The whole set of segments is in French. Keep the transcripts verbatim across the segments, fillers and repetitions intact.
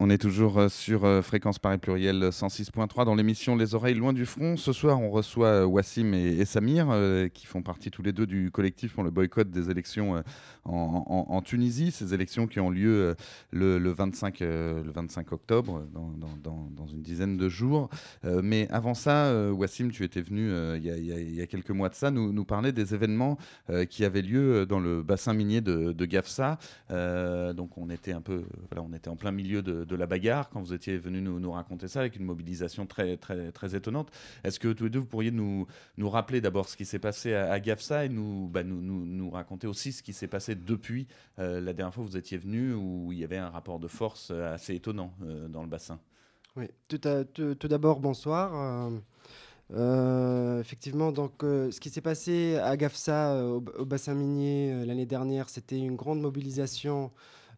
On est toujours sur Fréquence Paris Pluriel cent six point trois dans l'émission Les Oreilles Loin du Front. Ce soir, on reçoit Wassim et, et Samir euh, qui font partie tous les deux du collectif pour le boycott des élections euh, en, en, en Tunisie. Ces élections qui ont lieu euh, le, le, vingt-cinq, euh, le vingt-cinq octobre, dans, dans, dans, dans une dizaine de jours. Euh, mais avant ça, euh, Wassim, tu étais venu euh, il y, y, y a quelques mois de ça nous, nous parler des événements euh, qui avaient lieu dans le bassin minier de, de Gafsa. Euh, donc on était un peu, voilà, on était en plein milieu de, de la bagarre quand vous étiez venu nous, nous raconter ça avec une mobilisation très, très, très étonnante. Est-ce que tous les deux vous pourriez nous, nous rappeler d'abord ce qui s'est passé à, à Gafsa et nous, bah, nous, nous, nous raconter aussi ce qui s'est passé depuis euh, la dernière fois où vous étiez venu où il y avait un rapport de force assez étonnant euh, dans le bassin. Oui, tout, à, tout, tout d'abord bonsoir. Euh... Euh, effectivement, donc, euh, ce qui s'est passé à Gafsa, euh, au, au bassin minier, euh, l'année dernière, c'était une grande mobilisation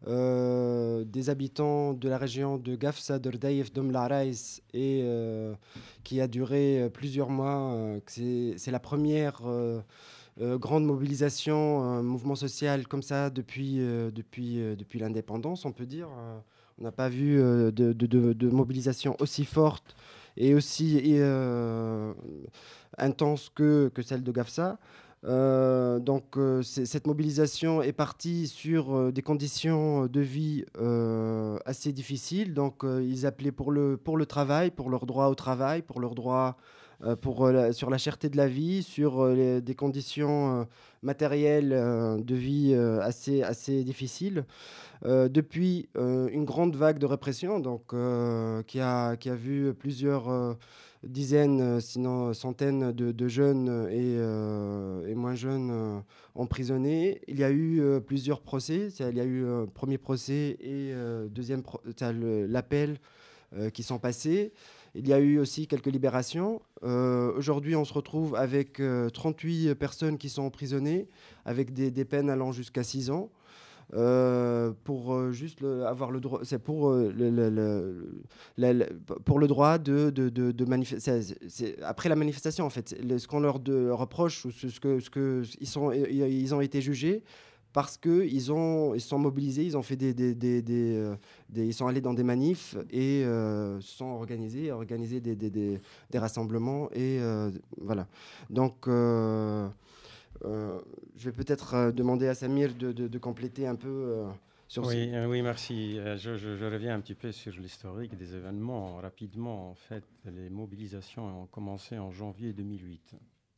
euh, des habitants de la région de Gafsa, d'Ordaïf, d'Omlaraïs, et euh, qui a duré euh, plusieurs mois. Euh, c'est, c'est la première euh, euh, grande mobilisation, un mouvement social comme ça depuis, euh, depuis, euh, depuis l'indépendance, on peut dire. Euh, on n'a pas vu euh, de, de, de, de mobilisation aussi forte et aussi euh, intense que, que celle de Gafsa. Euh, donc euh, cette mobilisation est partie sur euh, des conditions de vie euh, assez difficiles. Donc euh, ils appelaient pour le, pour le travail, pour leur droit au travail, pour leur droit euh, pour, euh, sur la cherté de la vie, sur euh, les, des conditions euh, matérielles euh, de vie euh, assez, assez difficiles. Euh, depuis euh, une grande vague de répression donc, euh, qui, a, qui a vu plusieurs euh, dizaines, sinon centaines de, de jeunes et, euh, et moins jeunes euh, emprisonnés. Il y a eu euh, plusieurs procès. Il y a eu un premier procès et euh, deuxième pro- le, l'appel euh, qui sont passés. Il y a eu aussi quelques libérations. Euh, aujourd'hui, on se retrouve avec euh, trente-huit personnes qui sont emprisonnées, avec des, des peines allant jusqu'à six ans. Euh, pour euh, juste le, avoir le droit, c'est pour euh, le, le, le, le, pour le droit de, de, de, de manifester. C'est, c'est après la manifestation, en fait, le, ce qu'on leur de, reproche ou ce, ce que, ce que ils sont, ils ont été jugés parce que ils ont, ils sont mobilisés, ils ont fait des, des, des, des, euh, des ils sont allés dans des manifs et euh, se sont organisés, organisés des, des, des, des rassemblements et euh, voilà. Donc euh, euh, je vais peut-être euh, demander à Samir de, de, de compléter un peu euh, sur ce... Oui, euh, oui, merci. Euh, je, je, je reviens un petit peu sur l'historique des événements. Rapidement, en fait, les mobilisations ont commencé en janvier deux mille huit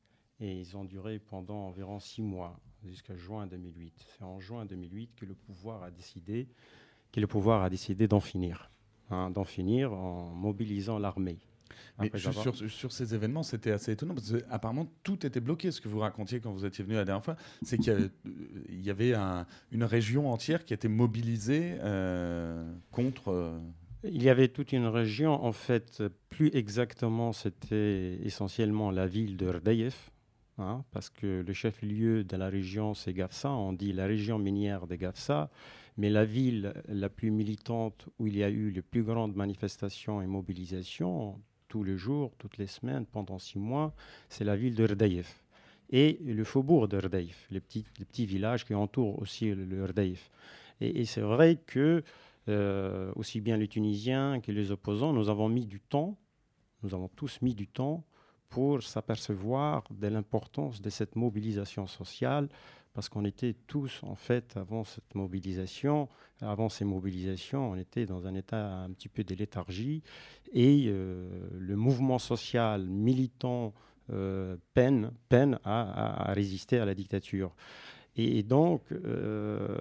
et ils ont duré pendant environ six mois, jusqu'à juin deux mille huit. C'est en juin deux mille huit que le pouvoir a décidé, que le pouvoir a décidé d'en finir, hein, d'en finir en mobilisant l'armée. Mais juste avoir... sur, sur ces événements, c'était assez étonnant parce qu'apparemment tout était bloqué. Ce que vous racontiez quand vous étiez venu la dernière fois, c'est qu'il y avait, il y avait un, une région entière qui était mobilisée euh, contre. Euh... Il y avait toute une région, en fait, plus exactement, c'était essentiellement la ville de Rdaïef, hein, parce que le chef-lieu de la région, c'est Gafsa. On dit la région minière de Gafsa. Mais la ville la plus militante où il y a eu les plus grandes manifestations et mobilisations, tous les jours, toutes les semaines, pendant six mois, c'est la ville de Rdaïef. Et le faubourg de Rdaïef, les petits, les petits villages qui entourent aussi le, le Rdaïef. Et, et c'est vrai que, euh, aussi bien les Tunisiens que les opposants, nous avons mis du temps, nous avons tous mis du temps pour s'apercevoir de l'importance de cette mobilisation sociale, parce qu'on était tous, en fait, avant cette mobilisation, avant ces mobilisations, on était dans un état un petit peu de léthargie, et euh, le mouvement social militant euh, peine, peine à, à, à résister à la dictature. Et donc, euh,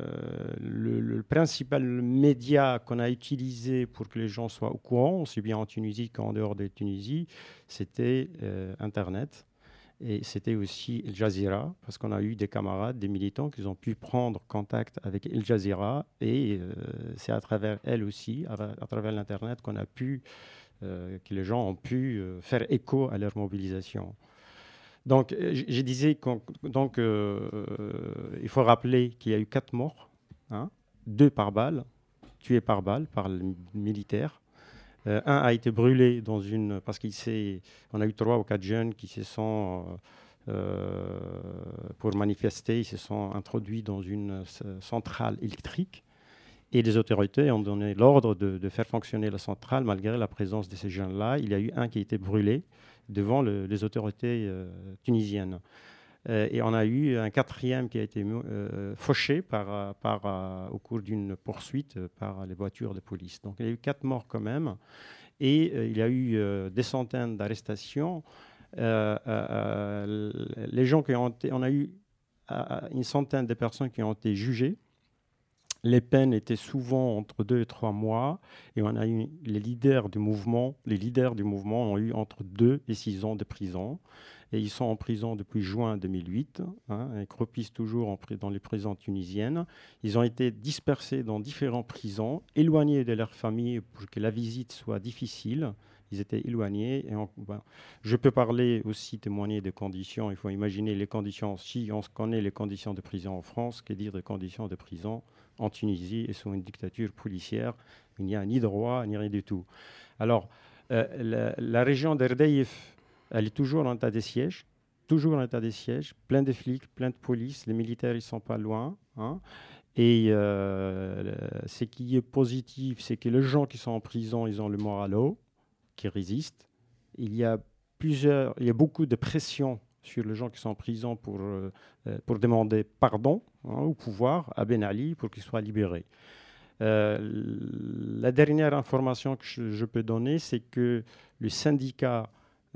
le, le principal média qu'on a utilisé pour que les gens soient au courant, aussi bien en Tunisie qu'en dehors de Tunisie, c'était euh, Internet. Et c'était aussi El Jazeera, parce qu'on a eu des camarades, des militants qui ont pu prendre contact avec El Jazeera. Et euh, c'est à travers elle aussi, à, à travers l'Internet, qu'on a pu, euh, que les gens ont pu euh, faire écho à leur mobilisation. Donc, je disais qu'il euh, euh, faut rappeler qu'il y a eu quatre morts, hein, deux par balle, tués par balle par le militaire. Euh, un a été brûlé dans une... Parce qu'on a eu trois ou quatre jeunes qui se sont, euh, pour manifester, ils se sont introduits dans une centrale électrique. Et les autorités ont donné l'ordre de, de faire fonctionner la centrale malgré la présence de ces jeunes-là. Il y a eu un qui a été brûlé devant le, les autorités euh, tunisiennes. Euh, et on a eu un quatrième qui a été euh, fauché par, par, euh, au cours d'une poursuite par les voitures de police. Donc il y a eu quatre morts quand même. Et euh, il y a eu euh, des centaines d'arrestations. Euh, euh, les gens qui ont été, on a eu euh, une centaine de personnes qui ont été jugées. Les peines étaient souvent entre deux et trois mois, et on a eu les leaders du mouvement. Les leaders du mouvement ont eu entre deux et six ans de prison, et ils sont en prison depuis juin deux mille huit. Hein, et croupissent toujours en, dans les prisons tunisiennes. Ils ont été dispersés dans différentes prisons, éloignés de leur famille pour que la visite soit difficile. Ils étaient éloignés. Et on, ben, je peux parler aussi, témoigner des conditions. Il faut imaginer les conditions. Si on connaît les conditions de prison en France, que dire des conditions de prison en Tunisie et sous une dictature policière? Il n'y a ni droit, ni rien du tout. Alors, euh, la, la région d'Erdeïf, elle est toujours en état de siège, toujours en état de siège, plein de flics, plein de police. Les militaires, ils ne sont pas loin. Hein. Et euh, ce qui est positif, c'est que les gens qui sont en prison, ils ont le moral haut, qui résistent. Il y a plusieurs, il y a beaucoup de pression sur les gens qui sont en prison pour, euh, pour demander pardon hein, au pouvoir, à Ben Ali, pour qu'il soit libéré. Euh, la dernière information que je, je peux donner, c'est que le syndicat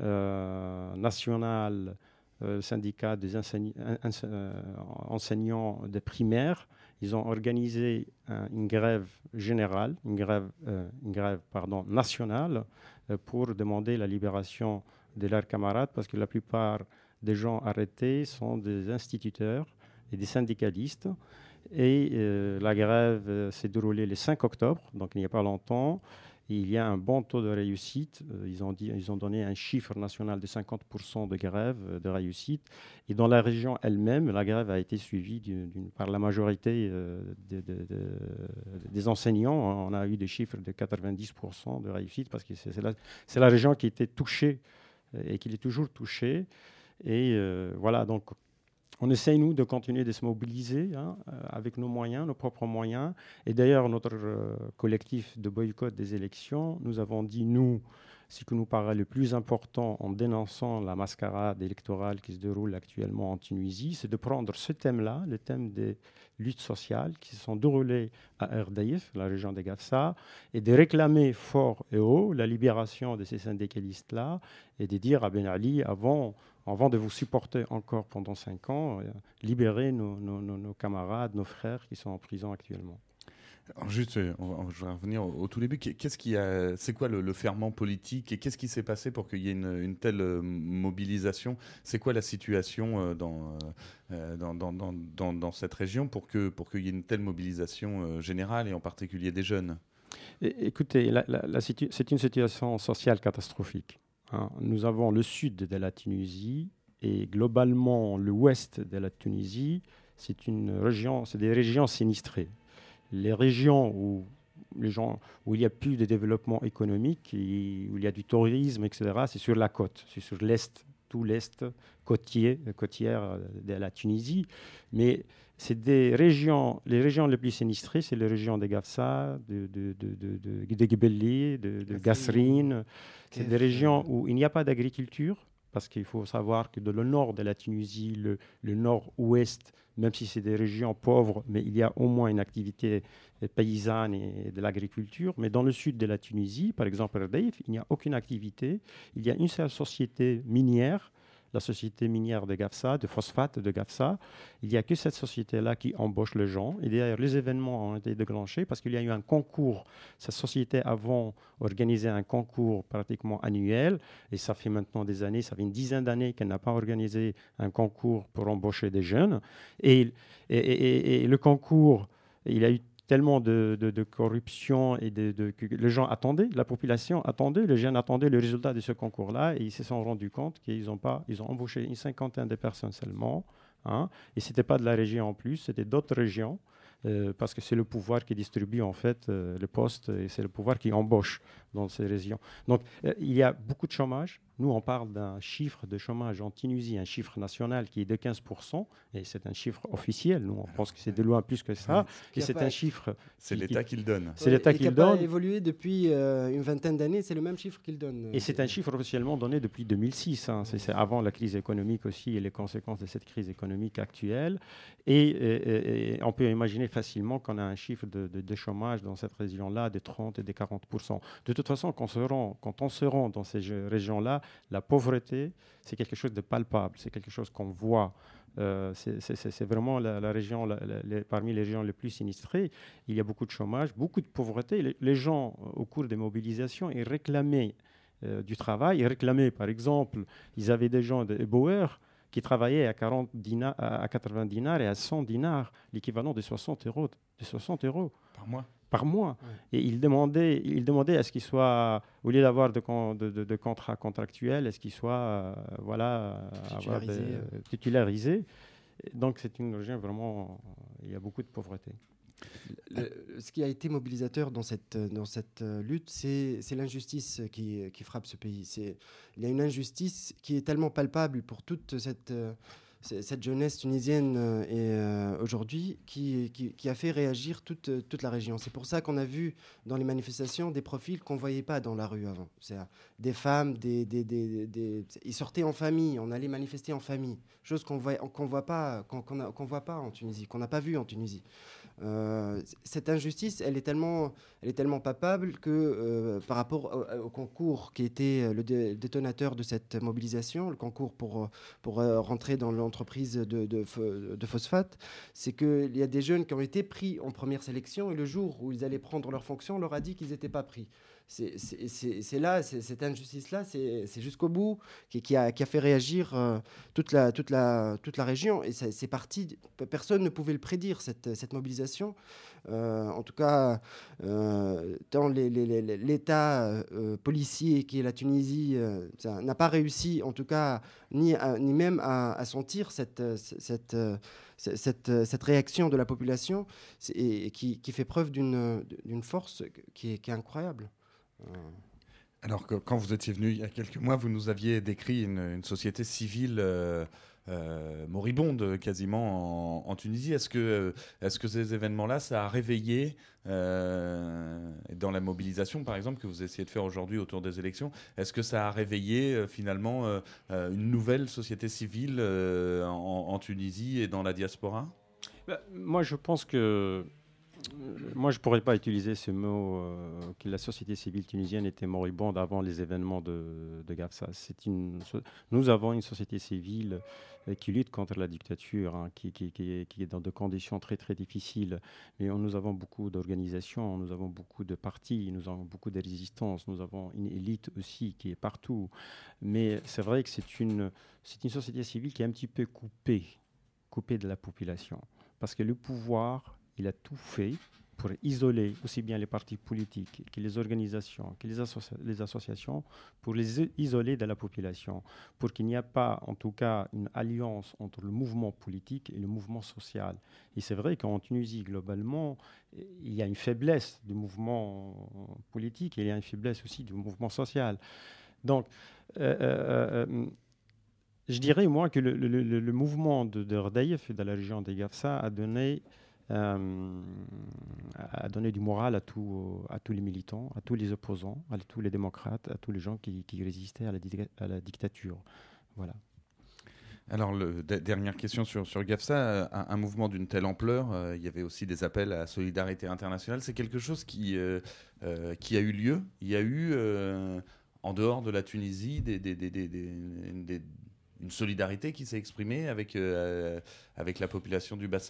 euh, national, euh, le syndicat des enseign- euh, enseignants de primaire, ils ont organisé un, une grève générale, une grève, euh, une grève pardon, nationale, euh, pour demander la libération de leurs camarades, parce que la plupart des gens arrêtés sont des instituteurs et des syndicalistes. Et euh, la grève euh, s'est déroulée le cinq octobre, donc il n'y a pas longtemps. Et il y a un bon taux de réussite. Euh, ils, ont dit, ils ont donné un chiffre national de cinquante pour cent de grève euh, de réussite. Et dans la région elle-même, la grève a été suivie d'une, d'une, par la majorité euh, de, de, de, des enseignants. On a eu des chiffres de quatre-vingt-dix pour cent de réussite parce que c'est, c'est, la, c'est la région qui était touchée euh, et qui est toujours touchée. Et euh, voilà, donc on essaye, nous, de continuer de se mobiliser hein, avec nos moyens, nos propres moyens. Et d'ailleurs, notre euh, collectif de boycott des élections, nous avons dit, nous, ce qui nous paraît le plus important en dénonçant la mascarade électorale qui se déroule actuellement en Tunisie, c'est de prendre ce thème-là, le thème des luttes sociales qui se sont déroulées à Erdeïf, la région de Gafsa, et de réclamer fort et haut la libération de ces syndicalistes-là et de dire à Ben Ali, avant... Avant de vous supporter encore pendant cinq ans, euh, libérer nos, nos, nos, nos camarades, nos frères qui sont en prison actuellement. Alors juste, on va, je vais revenir au, au tout début. Qu'est-ce qui a, c'est quoi le, le ferment politique et qu'est-ce qui s'est passé pour qu'il y ait une, une telle mobilisation? C'est quoi la situation dans, euh, dans, dans, dans, dans, dans cette région pour, que, pour qu'il y ait une telle mobilisation générale et en particulier des jeunes? Et, écoutez, la, la, la situ- c'est une situation sociale catastrophique. Hein, nous avons le sud de la Tunisie et globalement l'ouest de la Tunisie, c'est une région, c'est des régions sinistrées. Les régions où, les gens, où il y a plus de développement économique, et où il y a du tourisme, et cetera, c'est sur la côte, c'est sur l'est, tout l'est côtier, côtière de la Tunisie. Mais c'est des régions, les régions les plus sinistrées, c'est les régions de Gafsa, de, de, de, de, de, de Gebelli, de, de Gasserine. C'est des régions où il n'y a pas d'agriculture, parce qu'il faut savoir que dans le nord de la Tunisie, le, le nord-ouest, même si c'est des régions pauvres, mais il y a au moins une activité paysanne et de l'agriculture. Mais dans le sud de la Tunisie, par exemple à Erdeïf, il n'y a aucune activité. Il y a une seule société minière, la société minière de Gafsa, de phosphate de Gafsa. Il n'y a que cette société-là qui embauche les gens. Et d'ailleurs, les événements ont été déclenchés parce qu'il y a eu un concours. Cette société avant organisé un concours pratiquement annuel. Et ça fait maintenant des années, ça fait une dizaine d'années qu'elle n'a pas organisé un concours pour embaucher des jeunes. Et, et, et, et le concours, il a eu tellement de, de, de corruption et de, de, que les gens attendaient, la population attendait, les jeunes attendaient le résultat de ce concours-là et ils se sont rendus compte qu'ils ont pas, ils ont embauché une cinquantaine de personnes seulement, hein, et c'était pas de la région en plus, c'était d'autres régions, euh, parce que c'est le pouvoir qui distribue en fait euh, le poste et c'est le pouvoir qui embauche dans ces régions. Donc euh, il y a beaucoup de chômage, Nous, on parle d'un chiffre de chômage en Tunisie, un chiffre national qui est de quinze pour cent, et c'est un chiffre officiel. Nous, on pense que c'est de loin plus que ça. Et c'est un chiffre... C'est l'État qui le donne. C'est l'État qui le donne. Il n'a pas évolué depuis euh, une vingtaine d'années, c'est le même chiffre qu'il donne. Et c'est un chiffre officiellement donné depuis deux mille six. Hein. C'est, c'est avant la crise économique aussi et les conséquences de cette crise économique actuelle. Et, et, et on peut imaginer facilement qu'on a un chiffre de, de, de chômage dans cette région-là de trente et de quarante pour cent. De toute façon, quand on se rend, quand on se rend dans ces régions-là, la pauvreté, c'est quelque chose de palpable, c'est quelque chose qu'on voit. Euh, c'est, c'est, c'est vraiment la, la région, la, la, les, parmi les régions les plus sinistrées. Il y a beaucoup de chômage, beaucoup de pauvreté. Les, les gens, au cours des mobilisations, ils réclamaient euh, du travail. Ils réclamaient, par exemple, ils avaient des gens de éboueurs qui travaillaient à, quarante dinars, à quatre-vingts dinars et à cent dinars, l'équivalent de soixante euros, de soixante euros par mois. Par mois. Ouais. Et il demandait, il demandait à ce qu'il soit, au lieu d'avoir de, de, de, de contrats contractuels, est-ce qu'il soit euh, voilà, titularisé. De, titularisé. Donc c'est une région vraiment, il y a beaucoup de pauvreté. Le, ce qui a été mobilisateur dans cette, dans cette lutte, c'est, c'est l'injustice qui, qui frappe ce pays. C'est, il y a une injustice qui est tellement palpable pour toute cette... cette jeunesse tunisienne euh, et, euh, aujourd'hui qui, qui, qui a fait réagir toute, toute la région. C'est pour ça qu'on a vu dans les manifestations des profils qu'on ne voyait pas dans la rue avant. C'est des femmes, des, des, des, des, ils sortaient en famille, on allait manifester en famille, chose qu'on voit, qu'on voit pas, qu'on, qu'on, a, qu'on voit pas en Tunisie, qu'on n'a pas vu en Tunisie. Euh, cette injustice, elle est tellement, elle est tellement palpable que euh, par rapport au, au concours qui était le dé- détonateur de cette mobilisation, le concours pour, pour euh, rentrer dans l'entreprise de, de, de phosphate, c'est qu'il y a des jeunes qui ont été pris en première sélection et le jour où ils allaient prendre leur fonction, on leur a dit qu'ils n'étaient pas pris. C'est, c'est, c'est, c'est là, c'est, cette injustice-là, c'est, c'est jusqu'au bout qui, qui, a, qui a fait réagir euh, toute, la, toute, la, toute la région. Et c'est, c'est parti, personne ne pouvait le prédire, cette, cette mobilisation. Euh, en tout cas, euh, tant les, les, les, l'État euh, policier qui est la Tunisie euh, ça n'a pas réussi, en tout cas, ni, à, ni même à, à sentir cette, cette, cette, cette, cette réaction de la population et, et qui, qui fait preuve d'une, d'une force qui est, qui est incroyable. Alors que quand vous étiez venu il y a quelques mois, vous nous aviez décrit une, une société civile euh, euh, moribonde quasiment en, en Tunisie. Est-ce que, est-ce que ces événements-là, ça a réveillé euh, dans la mobilisation, par exemple, que vous essayez de faire aujourd'hui autour des élections, est-ce que ça a réveillé euh, finalement euh, une nouvelle société civile euh, en, en Tunisie et dans la diaspora ? Bah, moi, je pense que Moi, je ne pourrais pas utiliser ce mot euh, que la société civile tunisienne était moribonde avant les événements de, de Gafsa. C'est une, nous avons une société civile euh, qui lutte contre la dictature, hein, qui, qui, qui, est, qui est dans des conditions très, très difficiles. Mais on, nous avons beaucoup d'organisations, nous avons beaucoup de partis, nous avons beaucoup de résistances, nous avons une élite aussi qui est partout. Mais c'est vrai que c'est une, c'est une société civile qui est un petit peu coupée, coupée de la population. Parce que le pouvoir... il a tout fait pour isoler aussi bien les partis politiques que les organisations, que les, associa- les associations, pour les isoler de la population, pour qu'il n'y ait pas, en tout cas, une alliance entre le mouvement politique et le mouvement social. Et c'est vrai qu'en Tunisie, globalement, il y a une faiblesse du mouvement politique et il y a une faiblesse aussi du mouvement social. Donc, euh, euh, je dirais, moi, que le, le, le, le mouvement de, de Rdaïef et de la région des Gafsa a donné... Euh, à donner du moral à, tout, à tous les militants, à tous les opposants, à tous les démocrates, à tous les gens qui, qui résistaient à la, à la dictature. Voilà. Alors, le, d- dernière question sur, sur Gafsa. Un, un mouvement d'une telle ampleur, euh, il y avait aussi des appels à la solidarité internationale. C'est quelque chose qui, euh, euh, qui a eu lieu. Il y a eu, euh, en dehors de la Tunisie, des, des, des, des, des, des, une solidarité qui s'est exprimée avec, euh, avec la population du bassin ?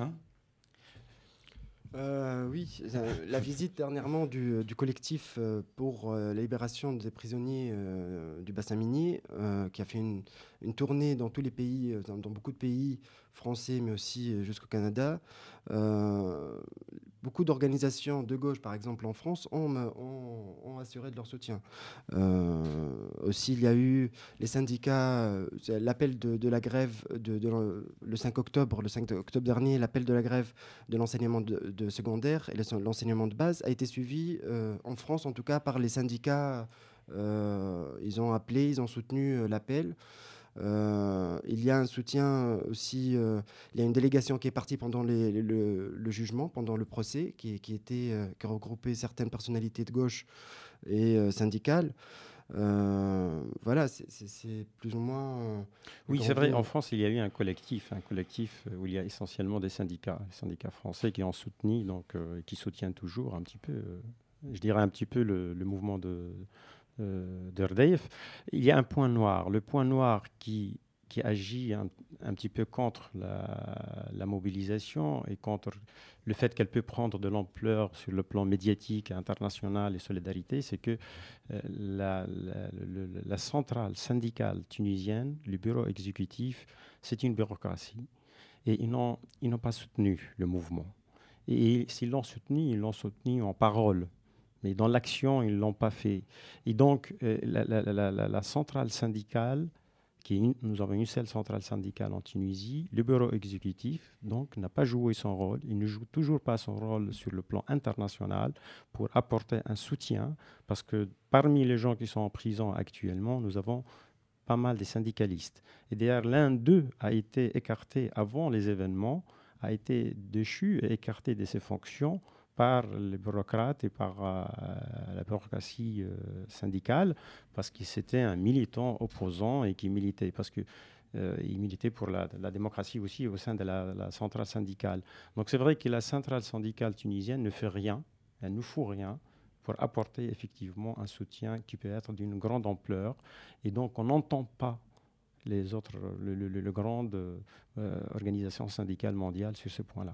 Euh, oui, la visite dernièrement du, du collectif euh, pour euh, la libération des prisonniers euh, du bassin minier, euh, qui a fait une, une tournée dans tous les pays, dans, dans beaucoup de pays français, mais aussi jusqu'au Canada. Euh, beaucoup d'organisations de gauche, par exemple en France, ont, ont, ont assuré de leur soutien. Euh, aussi, il y a eu les syndicats, euh, l'appel de, de la grève de, de, de, le cinq octobre, le cinq octobre dernier, l'appel de la grève de l'enseignement de, de secondaire et l'enseignement de base a été suivi euh, en France, en tout cas, par les syndicats Euh, ils ont appelé, ils ont soutenu euh, l'appel. Euh, il y a un soutien aussi, euh, il y a une délégation qui est partie pendant les, les, le, le jugement, pendant le procès, qui, qui, était, euh, qui regroupait certaines personnalités de gauche et euh, syndicales. Euh, voilà, c'est, c'est, c'est plus ou moins... Euh, oui, c'est vrai, en France, il y a eu un collectif, un collectif où il y a essentiellement des syndicats, des syndicats français qui ont soutenu, donc, euh, qui soutiennent toujours un petit peu, euh, je dirais un petit peu le, le mouvement de... Euh, de Rdayef. Il y a un point noir. Le point noir qui, qui agit un, un petit peu contre la, la mobilisation et contre le fait qu'elle peut prendre de l'ampleur sur le plan médiatique, international et solidarité, c'est que euh, la, la, le, la centrale syndicale tunisienne, le bureau exécutif, c'est une bureaucratie. Et ils n'ont, ils n'ont pas soutenu le mouvement. Et s'ils l'ont soutenu, ils l'ont soutenu en parole. Mais dans l'action, ils ne l'ont pas fait. Et donc, euh, la, la, la, la, la centrale syndicale, qui est une, nous avons une seule centrale syndicale en Tunisie, le bureau exécutif, donc, n'a pas joué son rôle. Il ne joue toujours pas son rôle sur le plan international pour apporter un soutien, parce que parmi les gens qui sont en prison actuellement, nous avons pas mal de syndicalistes. Et d'ailleurs, l'un d'eux a été écarté avant les événements, a été déchu et écarté de ses fonctions par les bureaucrates et par euh, la bureaucratie euh, syndicale, parce que c'était un militant opposant et qui militait, parce qu'il euh, militait pour la, la démocratie aussi au sein de la, la centrale syndicale. Donc c'est vrai que la centrale syndicale tunisienne ne fait rien, elle ne fout rien pour apporter effectivement un soutien qui peut être d'une grande ampleur. Et donc on n'entend pas les autres, le, le, le, le grandes euh, organisations syndicales mondiales sur ce point-là.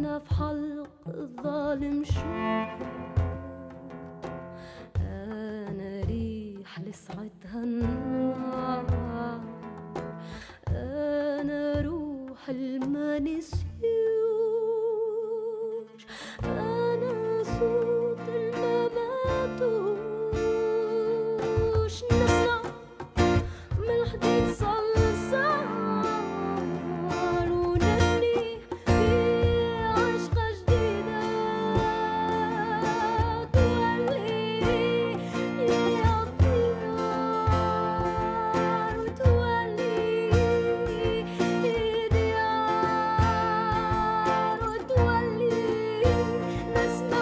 أنا في حلق الظالم شوكة أنا ريح لسعتها النار أنا روح المنسيوش أنا صوت المماتوش نسمع من الحديد صلصال ونبني في عشقة جديدة تولي لي أطيار وتولي ديار وتولي نسمة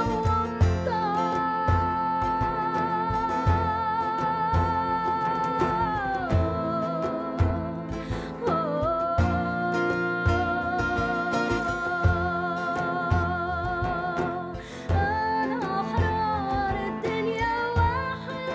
وأمطار أنا أحرار الدنيا واحد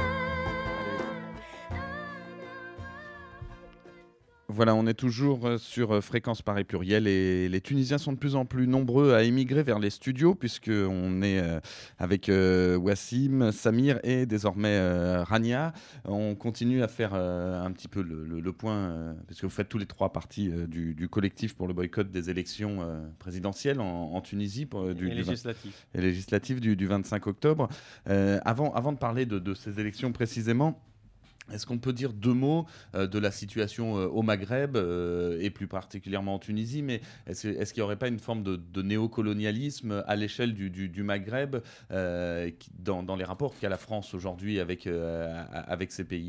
Voilà, on est toujours euh, sur euh, Fréquence Paris Pluriel et les Tunisiens sont de plus en plus nombreux à émigrer vers les studios puisqu'on est euh, avec euh, Wassim, Samir et désormais euh, Rania. On continue à faire euh, un petit peu le, le, le point, euh, parce que vous faites tous les trois partie euh, du, du collectif pour le boycott des élections euh, présidentielles en, en Tunisie. Pour, euh, du, et du législatif. et législatives du, du vingt-cinq octobre. Euh, avant, avant de parler de, de ces élections précisément, est-ce qu'on peut dire deux mots euh, de la situation euh, au Maghreb euh, et plus particulièrement en Tunisie, mais est-ce, est-ce qu'il n'y aurait pas une forme de, de néocolonialisme à l'échelle du, du, du Maghreb euh, qui, dans, dans les rapports qu'a la France aujourd'hui avec, euh, avec ces pays ?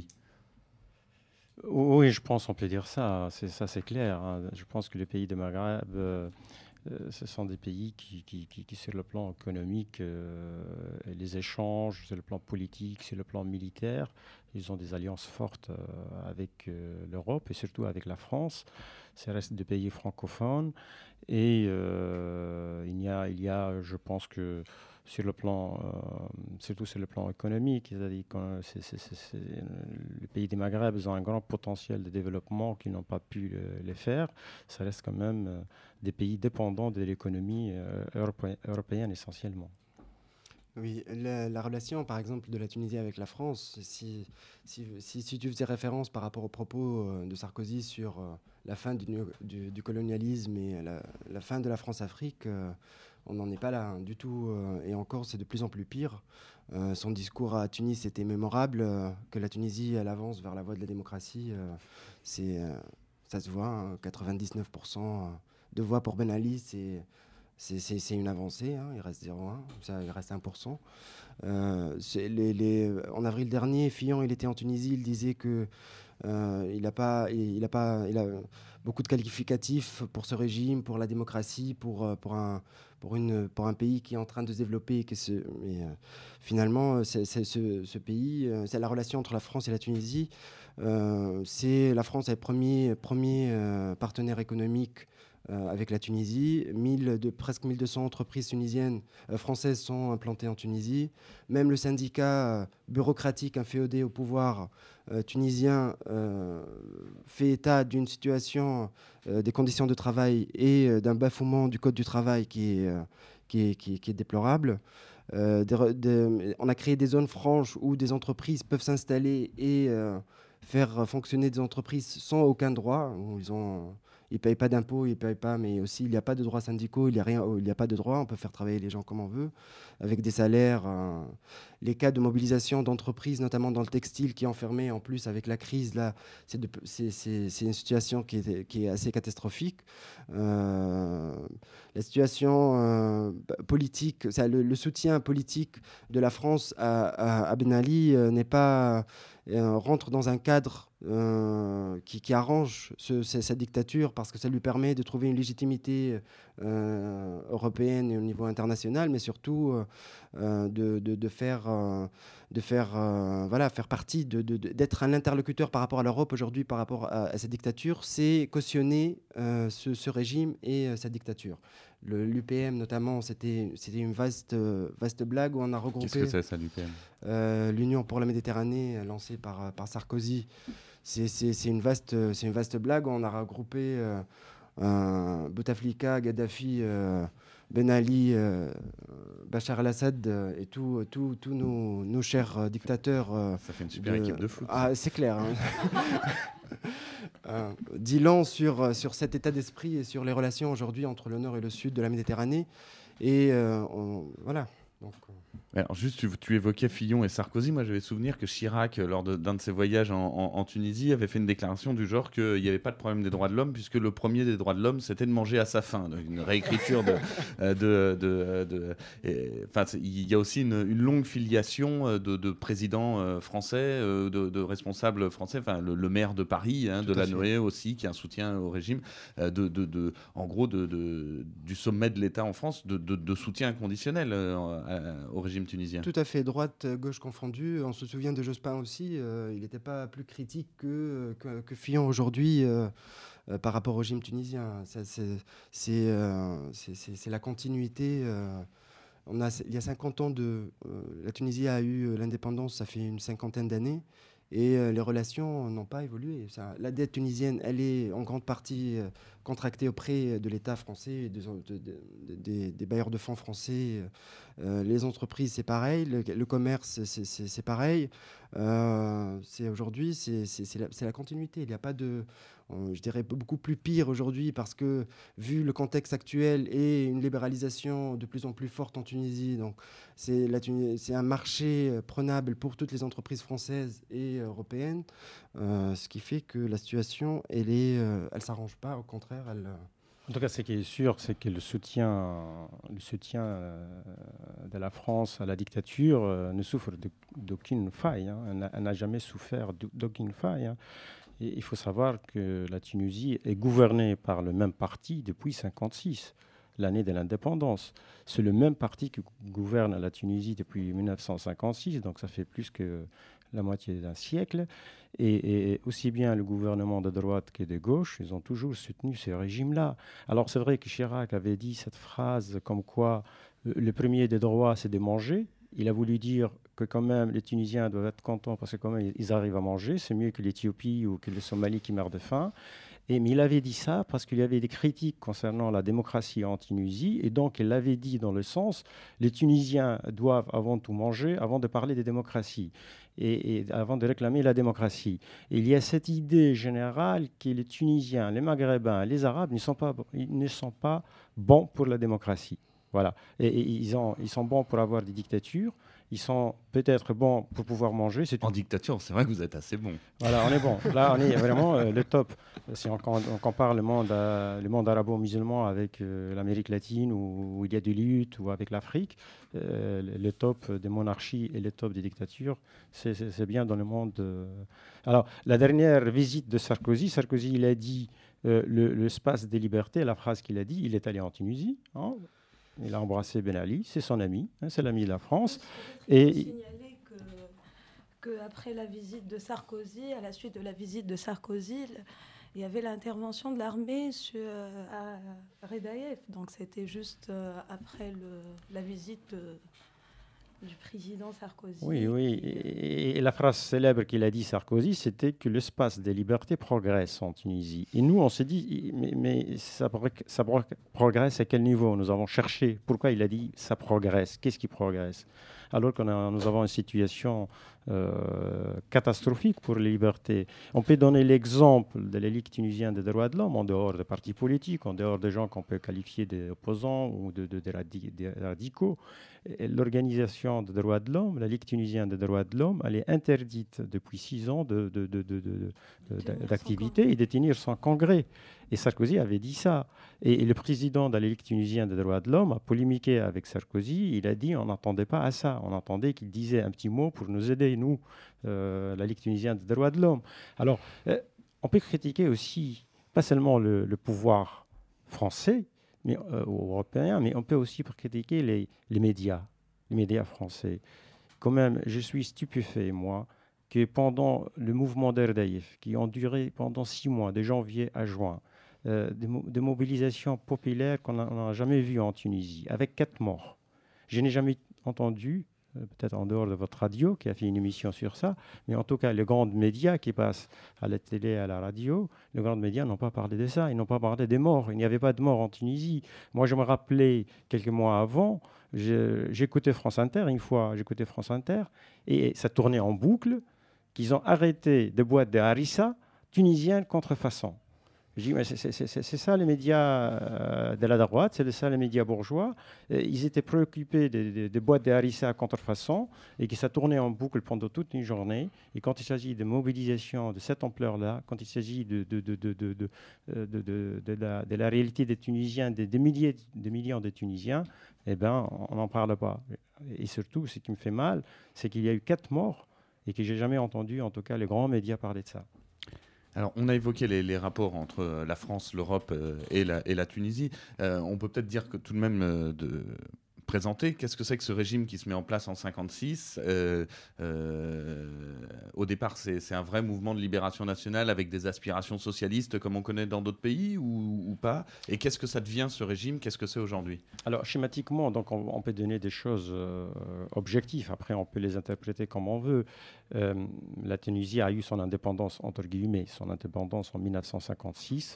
Oui, je pense qu'on peut dire ça. C'est, ça, c'est clair. Hein. Je pense que les pays du Maghreb, euh, euh, ce sont des pays qui, qui, qui, qui sur le plan économique, euh, et les échanges, sur le plan politique, sur le plan militaire, ils ont des alliances fortes euh, avec euh, l'Europe et surtout avec la France. Ça reste des pays francophones. Et euh, il, y a, il y a, je pense que sur le plan, euh, surtout sur le plan économique, c'est-à-dire que c'est, c'est, c'est, c'est, les pays des Maghreb ils ont un grand potentiel de développement qu'ils n'ont pas pu le, les faire. Ça reste quand même euh, des pays dépendants de l'économie euh, européenne, européenne essentiellement. Oui, la, la relation, par exemple, de la Tunisie avec la France, si, si, si, si tu faisais référence par rapport aux propos euh, de Sarkozy sur euh, la fin du, du, du colonialisme et la, la fin de la France-Afrique, euh, on n'en est pas là hein, du tout. Euh, et encore, c'est de plus en plus pire. Euh, son discours à Tunis était mémorable. Euh, que la Tunisie, elle avance vers la voie de la démocratie, euh, c'est, euh, ça se voit. Hein, quatre-vingt-dix-neuf pour cent de voix pour Ben Ali, c'est... C'est, c'est, c'est une avancée, hein, il reste zéro virgule un, ça, il reste un pour cent. Euh, c'est les, les, en avril dernier, Fillon, il était en Tunisie, il disait que euh, il a pas, il a pas, il a beaucoup de qualificatifs pour ce régime, pour la démocratie, pour pour un pour une pour un pays qui est en train de se développer. Que ce, mais euh, finalement, c'est, c'est ce, ce pays, euh, c'est la relation entre la France et la Tunisie. Euh, c'est la France est le premier premier euh, partenaire économique. Euh, avec la Tunisie, mille de, presque mille deux cents entreprises tunisiennes, euh, françaises sont implantées en Tunisie. Même le syndicat euh, bureaucratique inféodé au pouvoir euh, tunisien euh, fait état d'une situation, euh, des conditions de travail et euh, d'un bafouement du Code du travail qui est, euh, qui est, qui est, qui est déplorable. Euh, des, des, on a créé des zones franches où des entreprises peuvent s'installer et euh, faire fonctionner des entreprises sans aucun droit. Où ils ont... Ils ne payent pas d'impôts, ils ne payent pas, mais aussi il n'y a pas de droits syndicaux, il n'y a, rien, il n'y a pas de droit, on peut faire travailler les gens comme on veut, avec des salaires. Euh, les cas de mobilisation d'entreprises, notamment dans le textile, qui est enfermé en plus avec la crise, là, c'est, de, c'est, c'est, c'est une situation qui est, qui est assez catastrophique. Euh, la situation euh, politique, ça, le, le soutien politique de la France à, à, à Ben Ali euh, n'est pas... Euh, rentre dans un cadre euh, qui, qui arrange ce, ce, cette dictature parce que ça lui permet de trouver une légitimité euh, européenne et au niveau international, mais surtout euh, de, de, de faire, euh, de faire, euh, voilà, faire partie, de, de, d'être un interlocuteur par rapport à l'Europe aujourd'hui, par rapport à, à cette dictature, c'est cautionner euh, ce, ce régime et euh, sa dictature. Le, l'U P M notamment, c'était, c'était une vaste, vaste blague où on a regroupé... Qu'est-ce que c'est ça, l'U P M ? euh, L'Union pour la Méditerranée, lancée par, par Sarkozy. C'est, c'est, c'est, une vaste, c'est une vaste blague où on a regroupé euh, euh, Bouteflika, Gaddafi, euh, Ben Ali, euh, Bachar el-Assad euh, et tous tout, tout nos, nos chers euh, dictateurs. euh, Ça fait une super de- équipe de foot. Ah, c'est clair. hein. Euh, dit long sur, sur cet état d'esprit et sur les relations aujourd'hui entre le nord et le sud de la Méditerranée. Et euh, on- voilà. Donc, euh, Ouais, alors juste, tu, tu évoquais Fillon et Sarkozy. Moi, j'avais souvenir que Chirac, euh, lors de- d'un de ses voyages en, en- en Tunisie, avait fait une déclaration du genre qu'il n'y avait pas de problème des droits de l'homme, puisque le premier des droits de l'homme, c'était de manger à sa faim. Donc, une réécriture de. euh, de, de- de- et, enfin, c'est- il y a aussi une, une longue filiation euh, de, de présidents euh, français, euh, de, de responsables français. Enfin, le, le maire de Paris, hein, Tout de à la fait. Noé aussi, qui a un soutien au régime, euh, de, de, de- en gros, de, de- du sommet de l'État en France, de, de- de soutien inconditionnel euh, à- au régime tunisien. tout à fait, droite, euh, gauche confondue. On se souvient de Jospin aussi. euh, il n'était pas plus critique que, que, que Fillon aujourd'hui euh, euh, par rapport au régime tunisien. Ça, C'est c'est, euh, c'est- c'est- c'est la continuité. euh, on a, il y a cinquante ans, de, euh, la Tunisie a eu euh, l'indépendance, ça fait une cinquantaine d'années. Et euh, les relations n'ont pas évolué. Ça- la dette tunisienne, elle est en grande partie euh, contractée auprès de l'État français, et des, de- de- de- des- des bailleurs de fonds français. Euh, les entreprises, c'est pareil. Le, le commerce, c'est- c'est c'est pareil. Euh, c'est aujourd'hui, c'est c'est- c'est la, c'est la continuité. Il n'y a pas de, euh, je dirais, beaucoup plus pire aujourd'hui parce que vu le contexte actuel et une libéralisation de plus en plus forte en Tunisie, donc c'est la Tuni- c'est un marché euh, prenable pour toutes les entreprises françaises et euh, européennes, euh, ce qui fait que la situation, elle est, euh, elle s'arrange pas. Au contraire, elle. euh, En tout cas, ce qui est sûr, c'est que le soutien, le soutien euh, de la France à la dictature euh, ne souffre de- d'aucune faille. hein. Elle n'a- elle n'a jamais souffert d'au- d'aucune faille. hein. Et il faut savoir que la Tunisie est gouvernée par le même parti depuis cinquante-six, l'année de l'indépendance. C'est le même parti qui gouverne la Tunisie depuis mille neuf cent cinquante-six, donc ça fait plus que la moitié d'un siècle. Et, et aussi bien le gouvernement de droite que de gauche, ils ont toujours soutenu ce régime-là. Alors c'est vrai que Chirac avait dit cette phrase comme quoi euh, le premier des droits, c'est de manger. Il a voulu dire que quand même les Tunisiens doivent être contents parce que quand même ils arrivent à manger. C'est mieux que l'Éthiopie ou que le Somalie qui meurt de faim. Et, mais il avait dit ça parce qu'il y avait des critiques concernant la démocratie en Tunisie. Et donc il l'avait dit dans le sens, les Tunisiens doivent avant tout manger avant de parler des démocraties. Et, et avant de réclamer la démocratie. Et il y a cette idée générale que les Tunisiens, les Maghrébins, les Arabes ne sont pas, ils ne sont pas bons pour la démocratie. Voilà. Et, et ils, ont, ils sont bons pour avoir des dictatures. Ils sont peut-être bons pour pouvoir manger. C'est tout. En dictature, c'est vrai que vous êtes assez bon. Voilà, on est bon. Là, on est vraiment euh, le top. Si on, com- on compare le monde, euh, le monde arabo-musulman avec euh, l'Amérique latine où, où il y a des luttes ou avec l'Afrique, euh, le le top des monarchies et le top des dictatures, c'est- c'est c'est bien dans le monde. euh. Alors, la dernière visite de Sarkozy, Sarkozy, il a dit euh, le- l'espace des libertés, la phrase qu'il a dit, il est allé en Tunisie. hein. Il a embrassé Ben Ali, c'est son ami, hein, c'est l'ami de la France. Il Et- faut signaler que, que après la visite de Sarkozy, à la suite de la visite de Sarkozy, le- il y avait l'intervention de l'armée sur, euh, à Redaïev. Donc c'était juste euh, après le, la visite euh, du président Sarkozy. Oui, oui. qui, euh, Et, et la phrase célèbre qu'il a dit Sarkozy, c'était que l'espace des libertés progresse en Tunisie. Et nous, on s'est dit, mais, mais ça, prog- ça prog- progresse à quel niveau? Nous avons cherché pourquoi il a dit ça progresse. Qu'est-ce qui progresse? Alors que nous avons une situation euh, catastrophique pour les libertés. On peut donner l'exemple de la Ligue tunisienne des droits de l'homme, en dehors des partis politiques, en dehors des gens qu'on peut qualifier d'opposants ou de, de- de radi- de radicaux. Et L'organisation des droits de l'homme, la Ligue tunisienne des droits de l'homme, elle est interdite depuis six ans de- de- de- de- de- de- tenir son d'activité et de tenir son congrès. Et Sarkozy avait dit ça. Et, et le président de la Ligue tunisienne des droits de l'homme a polémiqué avec Sarkozy. Il a dit on n'attendait pas à ça. On attendait qu'il disait un petit mot pour nous aider, nous, euh, la Ligue tunisienne des droits de l'homme. Alors, euh, on peut critiquer aussi, pas seulement le, le pouvoir français, mais, euh, ou européen, mais on peut aussi critiquer les, les médias, les médias français. Quand même, je suis stupéfait, moi, que pendant le mouvement d'Erdaïf, qui ont duré pendant six mois, de janvier à juin, euh, des, mo- des mobilisations populaires qu'on n'a jamais vues en Tunisie, avec quatre morts. Je n'ai jamais entendu euh, peut-être en dehors de votre radio, qui a fait une émission sur ça, mais en tout cas, les grands médias qui passent à la télé, à la radio, les grands médias n'ont pas parlé de ça, ils n'ont pas parlé des morts. Il n'y avait pas de morts en Tunisie. Moi, je me rappelais quelques mois avant, je- j'écoutais France Inter une fois, j'écoutais France Inter, et ça tournait en boucle, qu'ils ont arrêté des boîtes de harissa tunisiennes contrefaçon. Je dis, mais c'est, c'est- c'est- c'est ça les médias euh, de la droite, c'est ça les médias bourgeois. Euh, Ils étaient préoccupés des, des- des boîtes de harissa à contrefaçon et que ça tournait en boucle pendant toute une journée. Et quand il s'agit de mobilisation de cette ampleur-là, quand il s'agit de, de, de, de, de, de, euh, de- de- de la, de la réalité des Tunisiens, des, des milliers, des millions de Tunisiens, eh ben, on n'en parle pas. Et surtout, ce qui me fait mal, c'est qu'il y a eu quatre morts et que j'ai jamais entendu, en tout cas, les grands médias parler de ça. Alors, on a évoqué les, les rapports entre euh, la France, l'Europe euh, et, la, et la Tunisie. Euh, on peut peut-être dire que tout de même euh, de présenter qu'est-ce que c'est que ce régime qui se met en place en cinquante-six. Euh, euh, au départ, c'est, c'est un vrai mouvement de libération nationale avec des aspirations socialistes comme on connaît dans d'autres pays ou, ou pas. Et qu'est-ce que ça devient ce régime? Qu'est-ce que c'est aujourd'hui? Alors, schématiquement, donc, on, on peut donner des choses euh, objectives. Après, on peut les interpréter comme on veut. Euh, la Tunisie a eu son indépendance, entre guillemets, son indépendance en mille neuf cent cinquante-six.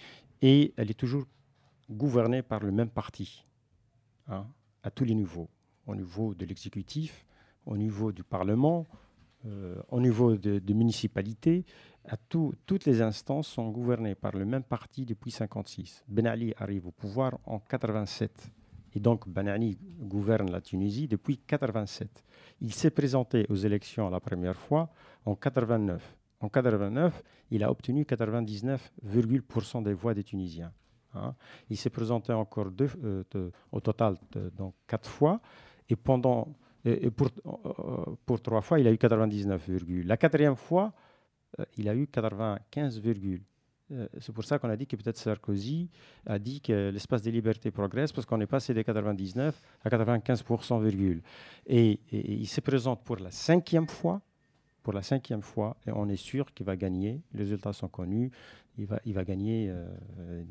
Et elle est toujours gouvernée par le même parti, hein, à tous les niveaux. Au niveau de l'exécutif, au niveau du Parlement, euh, au niveau de, de municipalités. À tout- toutes les instances sont gouvernées par le même parti depuis mille neuf cent cinquante-six. Ben Ali arrive au pouvoir en mille neuf cent quatre-vingt-sept. Et donc, Ben Ali gouverne la Tunisie depuis mille neuf cent quatre-vingt-sept. Il s'est présenté aux élections la première fois en mille neuf cent quatre-vingt-neuf. En mille neuf cent quatre-vingt-neuf, il a obtenu quatre-vingt-dix-neuf virgule pour cent des voix des Tunisiens, hein. Il s'est présenté encore deux, euh, de- au total de- donc quatre fois. Et, pendant, et, et pour, euh, pour trois fois, il a eu quatre-vingt-dix-neuf, virgule. La quatrième fois, euh, il a eu quatre-vingt-quinze, virgule. Euh, c'est pour ça qu'on a dit que peut-être Sarkozy a dit que l'espace des libertés progresse parce qu'on est passé de quatre-vingt-dix-neuf à quatre-vingt-quinze pour cent, virgule. Et, et- et il se présente pour la cinquième fois, pour la cinquième fois, et on est sûr qu'il va gagner. Les résultats sont connus. Il va, il va gagner, euh, euh,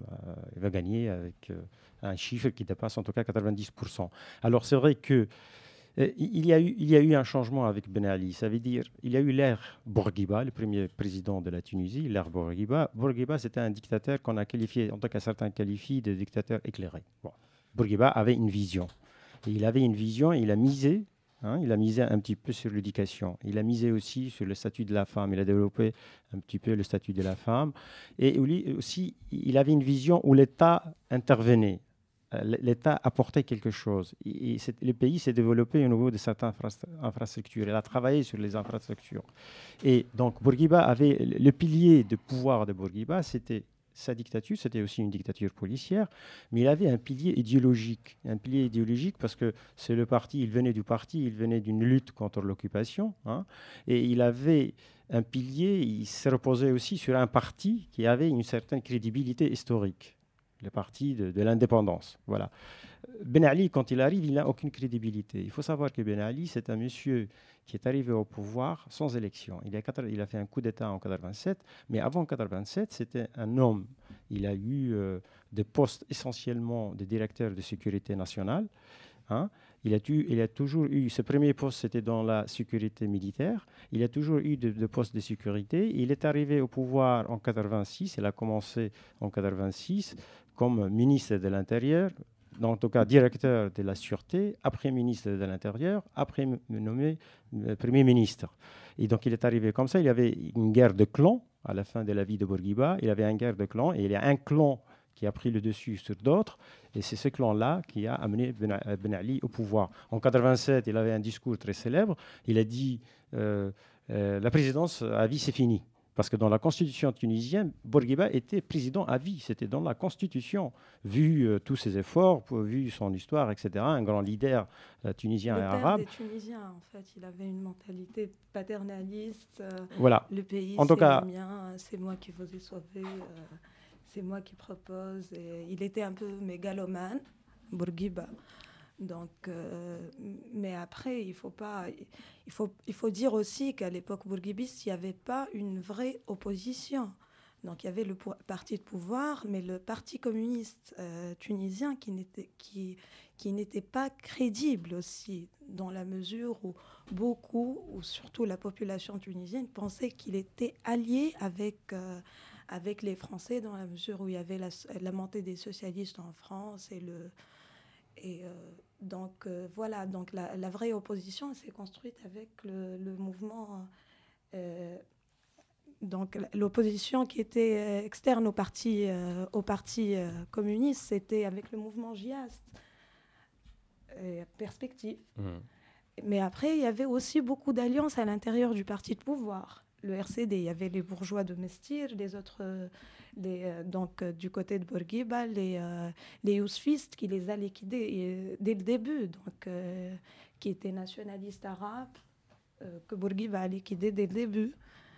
il va gagner avec euh, un chiffre qui dépasse en tout cas quatre-vingt-dix pour cent. Alors c'est vrai que euh, il y a eu, il y a eu un changement avec Ben Ali. Ça veut dire il y a eu l'ère Bourguiba, le premier président de la Tunisie, l'ère Bourguiba. Bourguiba, c'était un dictateur qu'on a qualifié, en tout cas certains qualifient de dictateur éclairé. Bon. Bourguiba avait une vision. Et il avait une vision, il a misé, hein, il a misé un petit peu sur l'éducation. Il a misé aussi sur le statut de la femme. Il a développé un petit peu le statut de la femme. Et lui aussi, il avait une vision où l'État intervenait. Euh, L'État apportait quelque chose. Et c'est- le pays s'est développé au niveau de certaines infra- infrastructures. Il a travaillé sur les infrastructures. Et donc, Bourguiba avait le pilier de pouvoir de Bourguiba, c'était sa dictature, c'était aussi une dictature policière, mais il avait un pilier idéologique. Un pilier idéologique parce que c'est le parti, il venait du parti, il venait d'une lutte contre l'occupation, hein, et il avait un pilier, il se reposait aussi sur un parti qui avait une certaine crédibilité historique, le parti de, de l'indépendance. Voilà. Ben Ali, quand il arrive, il n'a aucune crédibilité. Il faut savoir que Ben Ali, c'est un monsieur qui est arrivé au pouvoir sans élection. Il a, quatre- il a fait un coup d'État en quatre-vingt-sept, mais avant quatre-vingt-sept, c'était un homme. Il a eu euh, des postes essentiellement de directeur de sécurité nationale, hein. Il a, tu- il a toujours eu, ce premier poste, c'était dans la sécurité militaire. Il a toujours eu de, de postes de sécurité. Il est arrivé au pouvoir en quatre-vingt-six. Il a commencé en quatre-vingt-six comme ministre de l'Intérieur, en tout cas directeur de la Sûreté, après ministre de l'Intérieur, après m- nommé euh, Premier ministre. Et donc il est arrivé comme ça. Il y avait une guerre de clans à la fin de la vie de Bourguiba. Il y avait une guerre de clans et il y a un clan qui a pris le dessus sur d'autres. Et c'est ce clan-là qui a amené Ben, A- Ben Ali au pouvoir. En quatre-vingt-sept, il avait un discours très célèbre. Il a dit euh, euh, la présidence à vie, c'est fini. Parce que dans la constitution tunisienne, Bourguiba était président à vie. C'était dans la constitution. Vu euh, tous ses efforts, pour- vu son histoire, et cetera, un grand leader euh, tunisien Le et père arabe. des Tunisiens, en fait, il avait une mentalité paternaliste. euh, Voilà. le pays, En tout c'est cas- le mien, c'est moi qui vous ai sauvé, euh, c'est moi qui propose. Et il était un peu mégalomane, Bourguiba. Donc, euh, mais après, il faut pas, il faut, il faut dire aussi qu'à l'époque bourguibiste, il n'y avait pas une vraie opposition. Donc il y avait le pou- parti de pouvoir, mais le parti communiste euh, tunisien qui n'était, qui, qui n'était pas crédible aussi, dans la mesure où beaucoup, ou surtout la population tunisienne, pensait qu'il était allié avec, euh, avec les Français, dans la mesure où il y avait la, la montée des socialistes en France. Et, le, et euh, donc euh, voilà, donc la, la vraie opposition s'est construite avec le, le mouvement... Euh, Donc l'opposition qui était euh, externe au parti, euh, au parti euh, communiste, c'était avec le mouvement djihadiste, euh, Perspective. Mhm. Mais après, il y avait aussi beaucoup d'alliances à l'intérieur du parti de pouvoir. Le R C D, il y avait les bourgeois de Mestir, les autres, euh, les, euh, donc euh, du côté de Bourguiba, les, euh, les yousfistes qui les a liquidés euh, dès le début, donc, euh, qui étaient nationalistes arabes, euh, que Bourguiba a liquidés dès le début.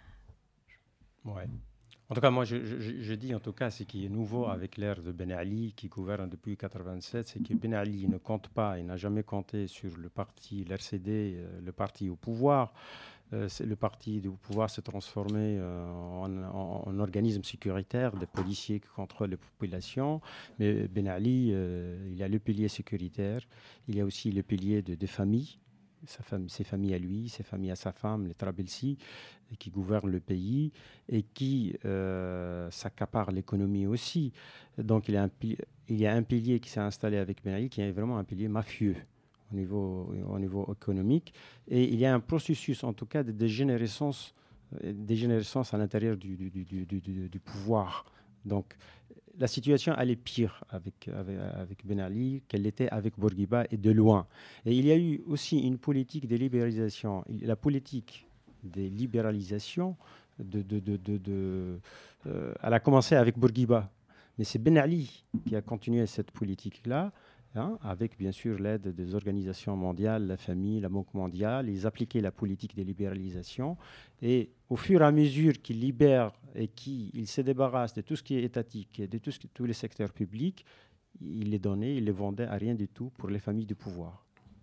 Ouais. En tout cas, moi, je, je, je dis en tout cas, ce qui est nouveau avec l'ère de Ben Ali, qui gouverne depuis quatre-vingt-sept, c'est que Ben Ali ne compte pas, il n'a jamais compté sur le parti, l'R C D, euh, le parti au pouvoir. Euh, c'est- le parti au pouvoir s'est transformé euh, en, en- en organisme sécuritaire, des policiers qui contrôlent les populations. Mais Ben Ali, euh, il a le pilier sécuritaire, il y a aussi le pilier de- des familles. Sa fam- ses familles à lui, ses familles à sa femme, les Trabelsi, et qui gouvernent le pays et qui euh, s'accaparent l'économie aussi. Donc il y a un, pi- il y a un pilier qui s'est installé avec Ben Ali qui est vraiment un pilier mafieux au niveau, au niveau économique. Et il y a un processus, en tout cas, de dégénérescence, euh, dégénérescence à l'intérieur du, du, du, du, du- du- du pouvoir. Donc la situation allait pire avec, avec, avec Ben Ali qu'elle l'était avec Bourguiba et de loin. Et il y a eu aussi une politique de libéralisation. Il- La politique des libéralisations, de, de, de, de, de, euh, elle a commencé avec Bourguiba. Mais c'est Ben Ali qui a continué cette politique-là, hein, avec bien sûr l'aide des organisations mondiales, la famille, la Banque mondiale. Ils appliquaient la politique de libéralisation. Et au fur et à mesure qu'ils libèrent et qu'ils se débarrassent de tout ce qui est étatique et de tout ce qui- tous les secteurs publics, ils les donnaient, ils les vendaient à rien du tout pour les familles du pouvoir.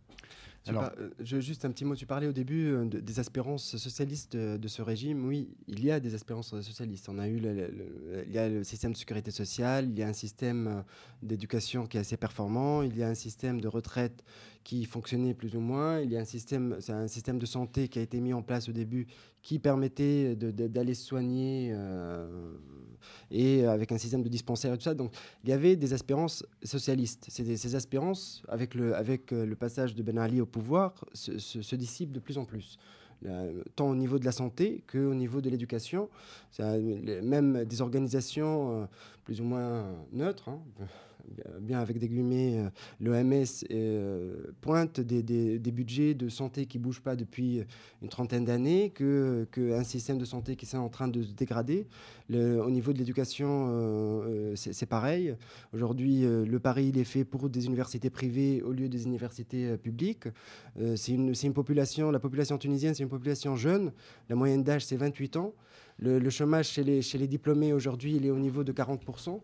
Tu Alors- par- euh, je- juste un petit mot, tu parlais au début euh, de- des espérances socialistes de, de ce régime. Oui, il y a des espérances socialistes. On a eu le, le- le- il y a le système de sécurité sociale, il y a un système euh, d'éducation qui est assez performant, il y a un système de retraite qui fonctionnait plus ou moins, il y a un système, c'est un système de santé qui a été mis en place au début qui permettait de- de- d'aller se soigner euh, et avec un système de dispensaire et tout ça. Donc il y avait des espérances socialistes. C'est des- ces espérances, avec le, avec euh, le passage de Ben Ali au pouvoir, se, se- se dissipent de plus en plus. Là, tant au niveau de la santé qu'au niveau de l'éducation. Ça, les- même des organisations euh, plus ou moins neutres, hein, bien avec des guillemets, euh, l'O M S euh, pointe des, des- des budgets de santé qui ne bougent pas depuis une trentaine d'années, que, que un système de santé qui est en train de se dégrader. Le- au niveau de l'éducation, euh, euh, c'est c'est pareil. Aujourd'hui, euh, le pari il est fait pour des universités privées au lieu des universités euh, publiques. Euh, c'est une, c'est une population, la population tunisienne, c'est une population jeune. La moyenne d'âge, c'est vingt-huit ans. Le, le chômage chez les, chez les diplômés aujourd'hui, il est au niveau de quarante pour cent.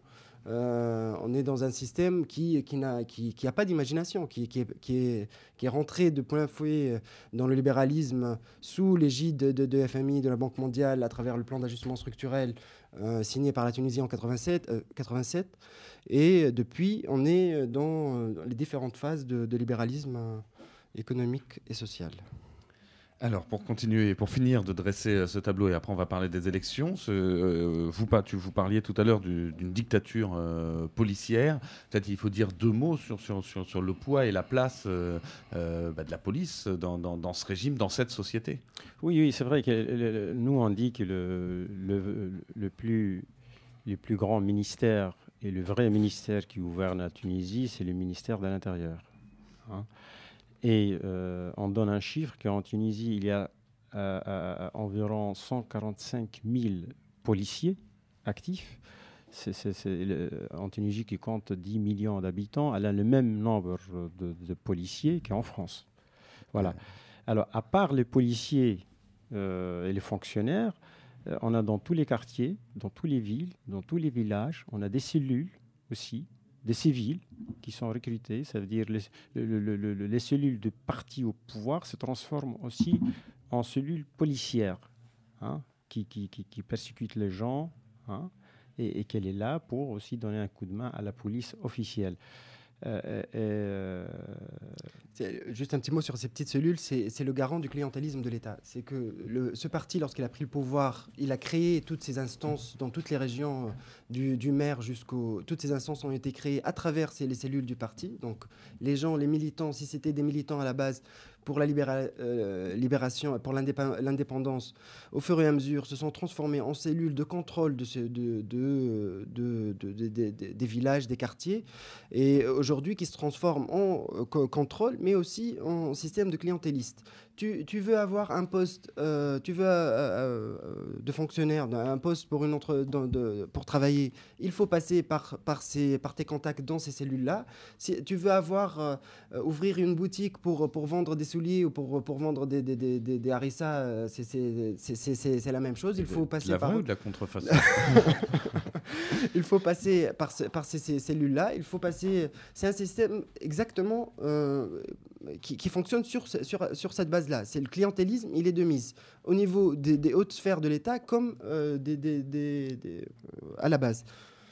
Euh, on est dans un système qui, qui n'a qui, qui a pas d'imagination, qui, qui, est, qui, est, qui est rentré de plein fouet dans le libéralisme sous l'égide de, de, de F M I, de la Banque mondiale, à travers le plan d'ajustement structurel euh, signé par la Tunisie en quatre-vingt-sept, euh, quatre-vingt-sept. Et depuis, on est dans euh, les différentes phases de, de libéralisme euh, économique et social. Alors, pour continuer, pour finir de dresser euh, ce tableau, et après on va parler des élections, ce, euh, vous, pas, tu, vous parliez tout à l'heure du- d'une dictature euh, policière. Peut-être il faut dire deux mots sur, sur, sur, sur le poids et la place euh, euh, bah, de la police dans, dans, dans ce régime, dans cette société. Oui, oui, c'est vrai que le- le- nous, on dit que le, le, le plus, le plus grand ministère et le vrai ministère qui gouverne la Tunisie, c'est le ministère de l'Intérieur. Hein. Et euh, on donne un chiffre qu'en Tunisie, il y a euh, euh, environ cent quarante-cinq mille policiers actifs. C'est, c'est- c'est le- en Tunisie, qui compte dix millions d'habitants, elle a le même nombre de, de policiers qu'en France. Voilà. Alors, à part les policiers euh, et les fonctionnaires, euh, on a dans tous les quartiers, dans toutes les villes, dans tous les villages, on a des cellules aussi, des civils qui sont recrutés. Ça veut dire les, le- le- le- le- les cellules de parti au pouvoir se transforment aussi en cellules policières, hein, qui, qui, qui, qui persécutent les gens, hein, et, et qu'elle est là pour aussi donner un coup de main à la police officielle. Euh, euh, C'est- Juste un petit mot sur ces petites cellules, c'est c'est le garant du clientélisme de l'État. C'est que le- ce parti, lorsqu'il a pris le pouvoir, il a créé toutes ces instances dans toutes les régions, euh, du, du maire jusqu'au... Toutes ces instances ont été créées à travers ces- les cellules du parti. Donc les gens, les militants, si c'était des militants à la base pour la libéra- euh, libération, pour l'indépen- l'indépendance, au fur et à mesure, se sont transformés en cellules de contrôle de ce- de- de- de- de- de- de- de- des villages, des quartiers, et aujourd'hui qui se transforment en euh, co- contrôle, mais aussi en système de clientéliste. Tu, tu veux avoir un poste, euh, tu veux euh, euh, de fonctionnaire, un poste pour une entre, dans- de- pour travailler, il faut passer par par ces par tes contacts dans ces cellules-là. Si tu veux avoir euh, euh, ouvrir une boutique pour pour vendre des souliers ou pour pour vendre des des des, des, des harissas, euh, c'est c'est c'est c'est c'est c'est la même chose. Il faut De passer la par vraie ou de la contrefaçon? il faut passer par, ce- par ces, ces cellules-là. Il faut passer. C'est un système exactement euh, qui, qui fonctionne sur, ce- sur, sur cette base-là. C'est le clientélisme, il est de mise au niveau des, des hautes sphères de l'État comme euh, des, des- des- des- euh, à la base.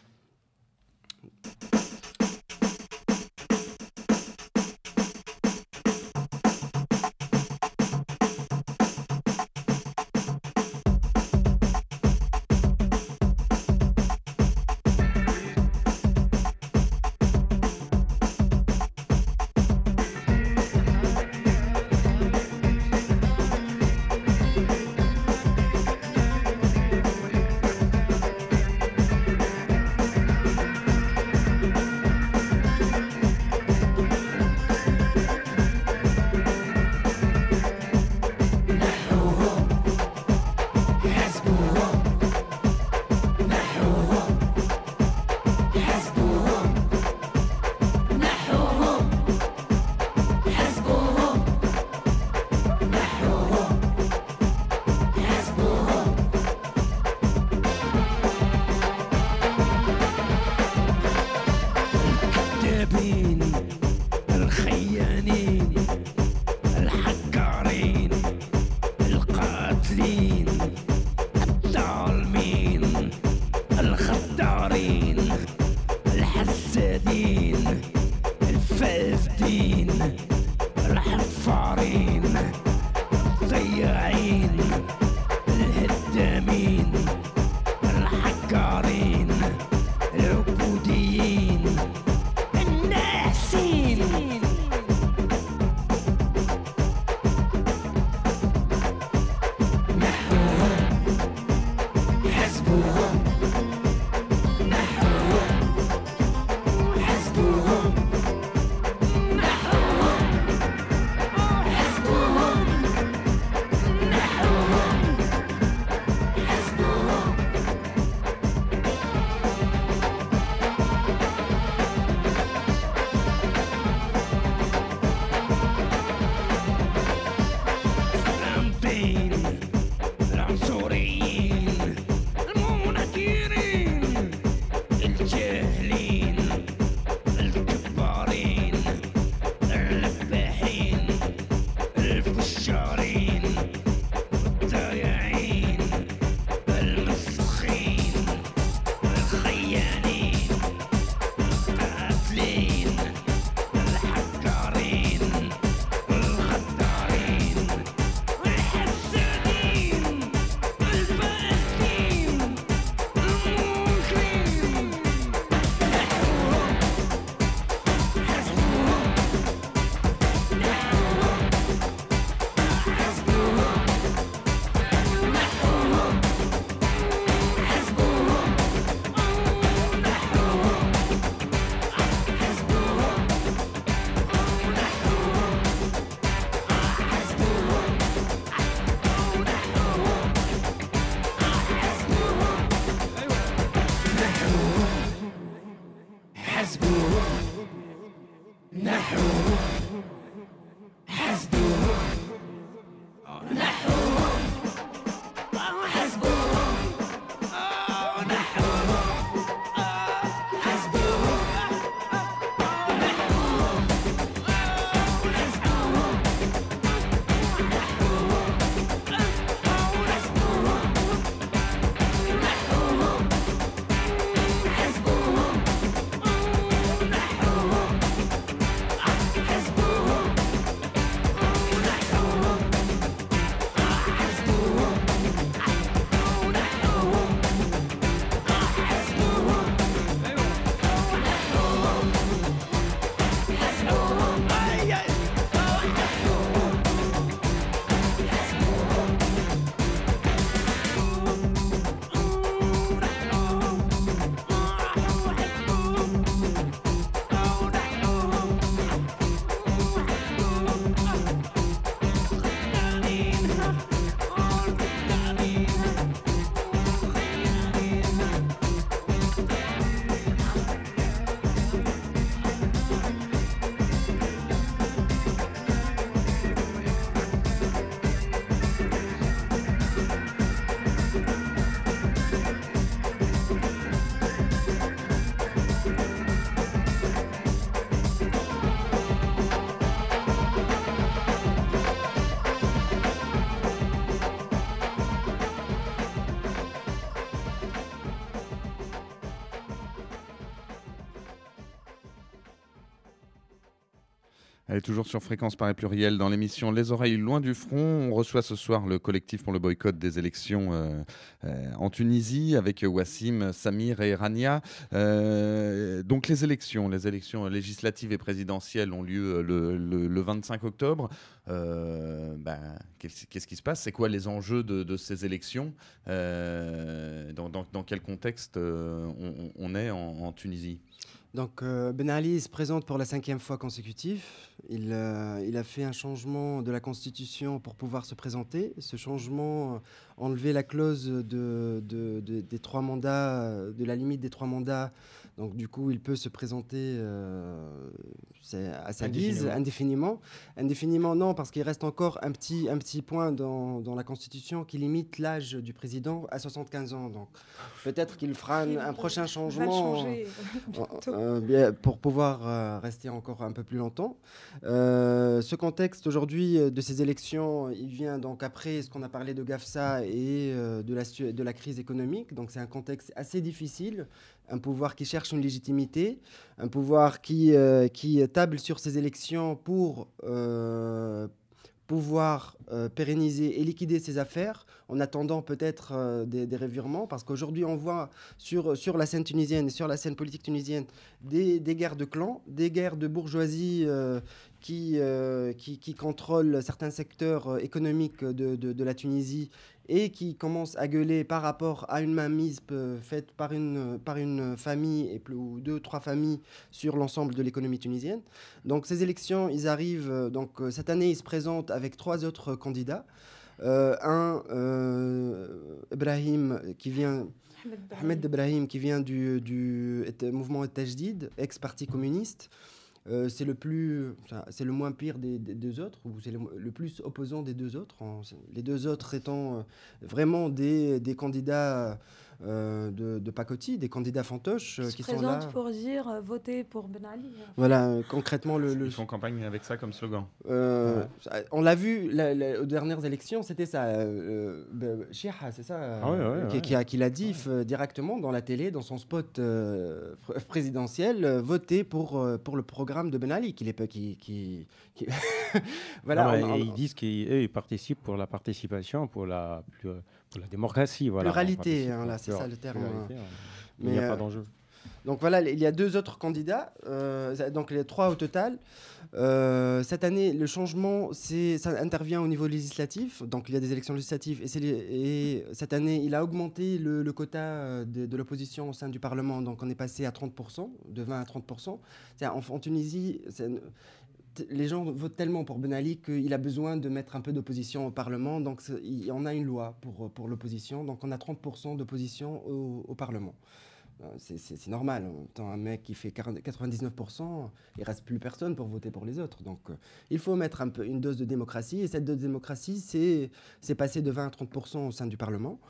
الكذابين الخيانين الحكارين القاتلين الظالمين الخدارين الحسادين الفاسدين الحفارين الضياعين الهدامين الحكارين العبوديين الناسين نحوهم حسبوهم نحوهم حسبوهم نحوهم حسبوهم نحوهم حسبوهم الصامتين العنصريين المنكرين الجاهلين الجبارين اللباحين الفشارين الضايعين المسخين الخيانين القاتلين الحكارين الغدارين الحسادين الفاسدين المنكرين نحوهم حسبوهم نحوهم حسبوهم نحوهم حسبوهم نحوهم حسبوهم حسبوهم نحوهم حسبوهم نحوهم حسبوهم نحوهم حسبوهم نحوهم حسبوهم نحوهم حسبوهم نحوهم Elle est toujours sur Fréquence Paris Pluriel dans l'émission Les Oreilles Loin du Front. On reçoit ce soir le collectif pour le boycott des élections euh, euh, en Tunisie avec Wassim, Samir et Rania. Euh, donc les élections, les élections législatives et présidentielles ont lieu le, le, le vingt-cinq octobre. Euh, ben, qu'est-ce, qu'est-ce qui se passe ? C'est quoi les enjeux de, de ces élections ? euh, dans, dans, dans quel contexte euh, on, on est en, en Tunisie ? Donc euh, Ben Ali se présente pour la cinquième fois consécutive. Il, euh, il a fait un changement de la Constitution pour pouvoir se présenter. Ce changement euh, enlevait la clause de, de- de- des trois mandats, euh, de la limite des trois mandats. Donc du coup, il peut se présenter euh, c'est à sa guise, Indéfiniment. indéfiniment. Indéfiniment, non, parce qu'il reste encore un petit, un petit point dans, dans la Constitution qui limite l'âge du président à soixante-quinze ans. Donc peut-être qu'il fera un, un prochain Va le changement. changer bientôt. Euh, bien, pour pouvoir euh, rester encore un peu plus longtemps. Euh, ce contexte aujourd'hui euh, de ces élections, il vient donc après ce qu'on a parlé de GAFSA et euh, de, la, su- de la crise économique. Donc c'est un contexte assez difficile, un pouvoir qui cherche une légitimité, un pouvoir qui, euh, qui table sur ces élections pour euh, pouvoir euh, pérenniser et liquider ses affaires en attendant peut-être euh, des, des revirements, parce qu'aujourd'hui on voit sur, sur la scène tunisienne et sur la scène politique tunisienne des, des guerres de clans, des guerres de bourgeoisie euh, qui, euh, qui, qui contrôlent certains secteurs euh, économiques de, de, de la Tunisie et qui commencent à gueuler par rapport à une mainmise euh, faite par une, par une famille et plus, ou deux, trois familles sur l'ensemble de l'économie tunisienne. Donc ces élections, ils arrivent, euh, donc euh, cette année, ils se présentent avec trois autres candidats. Euh, un, euh, Ibrahim, qui vient, Ahmed Brahim. Ahmed Ibrahim, qui vient du, du et- mouvement Tajdid, ex-parti communiste. Euh, c'est le plus, enfin, c'est le moins pire des, des deux autres, ou c'est le, mo- le plus opposant des deux autres. en- les deux autres étant euh, vraiment des, des candidats euh, de, de pacotille, des candidats fantoches euh, Ils se qui sont là. présentent pour dire euh, votez pour Ben Ali. Voilà, euh, concrètement le, le- Ils font campagne avec ça comme slogan. euh, ça- on l'a vu la- la- aux dernières élections, c'était ça. Euh, euh, Chiha, c'est ça, euh, Ah ouais, ouais, qui, ouais. qui a, qui l'a dit euh, directement dans la télé, dans son spot euh, pr- présidentiel, euh, voter pour, euh, pour le programme de Ben Ali, qu'il est pas, qui, qui, qui- voilà. Non, mais on- on- ils disent qu'eux, ils participent pour la participation, pour la, plus- pour la démocratie. Voilà. Pluralité, On participe hein, pour là, la c'est ça plura- le terme, pluralité, hein. Il mais, n'y a euh, pas d'enjeu. Donc voilà, il y a deux autres candidats, euh, donc les trois au total. Euh, cette année, le changement, c'est, ça intervient au niveau législatif, donc il y a des élections législatives, et, c'est les- et cette année, il a augmenté le, le quota euh, de, de l'opposition au sein du Parlement, donc on est passé à trente pour cent, de vingt à trente pour cent. C'est-à-dire, En, en Tunisie, c'est- t- les gens votent tellement pour Ben Ali qu'il a besoin de mettre un peu d'opposition au Parlement, donc c'est- il- on a une loi pour, pour l'opposition, donc on a trente pour cent d'opposition au, au Parlement. Euh, C'est c'est- c'est normal. En même temps, un mec qui fait quarante quatre-vingt-dix-neuf pour cent, il reste plus personne pour voter pour les autres. Donc, euh, il faut mettre un peu une dose de démocratie. Et cette dose de démocratie, c'est c'est passé de vingt à trente pour cent au sein du Parlement.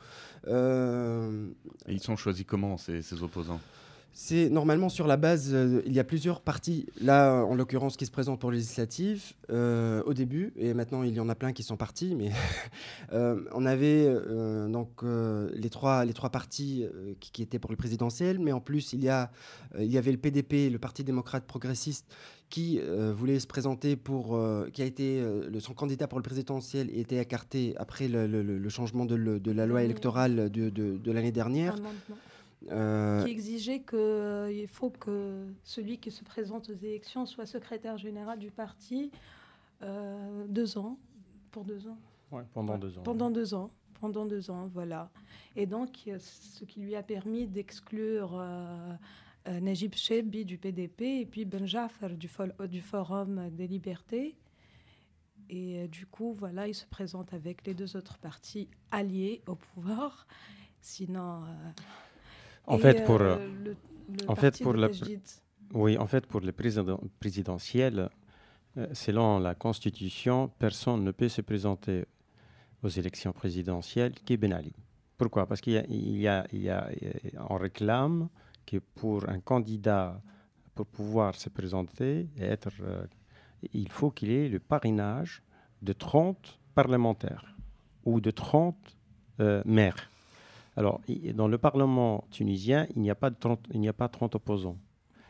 Euh, Et ils sont choisis comment, ces, ces opposants ? c'est normalement sur la base, euh, il y a plusieurs partis, là en l'occurrence qui se présentent pour les législatives euh, au début, et maintenant il y en a plein qui sont partis, mais euh, on avait euh, donc euh, les, trois, les trois partis euh, qui, qui étaient pour le présidentiel, mais en plus il y, a, euh, il y avait le P D P, le Parti démocrate progressiste, qui euh, voulait se présenter pour, euh, qui a été, euh, le, son candidat pour le présidentiel et été écarté après le, le- le- le changement de, le- de la loi Oui. électorale de, de- de l'année dernière. Amendement. Euh, Qui exigeait qu'il faut que celui qui se présente aux élections soit secrétaire général du parti euh, deux ans, pour deux ans. Ouais, pendant deux ans. Pendant deux ans. Pendant deux ans, voilà. Et donc, euh, ce qui lui a permis d'exclure euh, euh, Najib Chebi du P D P et puis Ben Jafar du, fol- euh, du Forum des Libertés. Et euh, du coup, voilà, il se présente avec les deux autres partis alliés au pouvoir. Sinon. euh, En et, fait, pour, euh, euh, le, le en fait, parti pour de la- Tajdid. Oui, en fait, pour les président- présidentielles, euh, selon la Constitution, personne ne peut se présenter aux élections présidentielles que Ben Ali. Pourquoi ? Parce qu'il y a, il y a, il y a, euh, on réclame que pour un candidat, pour pouvoir se présenter et être, euh, il faut qu'il ait le parrainage de trente parlementaires ou de trente euh, maires. Alors, i- dans le Parlement tunisien, il n'y a pas de trente, il n'y a pas trente opposants.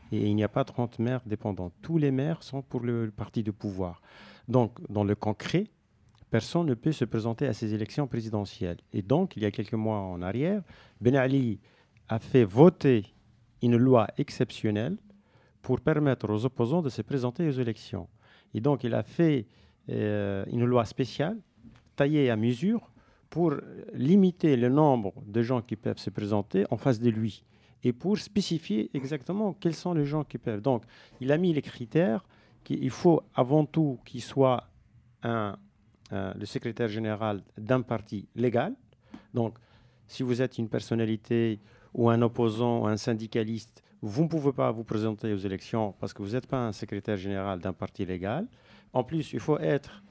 Et il n'y a pas trente maires dépendants. Tous les maires sont pour le, le parti de pouvoir. Donc, dans le concret, personne ne peut se présenter à ces élections présidentielles. Et donc, il y a quelques mois en arrière, Ben Ali a fait voter une loi exceptionnelle pour permettre aux opposants de se présenter aux élections. Et donc, il a fait euh, une loi spéciale, taillée à mesure, pour limiter le nombre de gens qui peuvent se présenter en face de lui et pour spécifier exactement quels sont les gens qui peuvent. Donc, il a mis les critères qu'il faut avant tout qu'il soit un, un, le secrétaire général d'un parti légal. Donc, si vous êtes une personnalité ou un opposant ou un syndicaliste, vous ne pouvez pas vous présenter aux élections parce que vous n'êtes pas un secrétaire général d'un parti légal. En plus, il faut être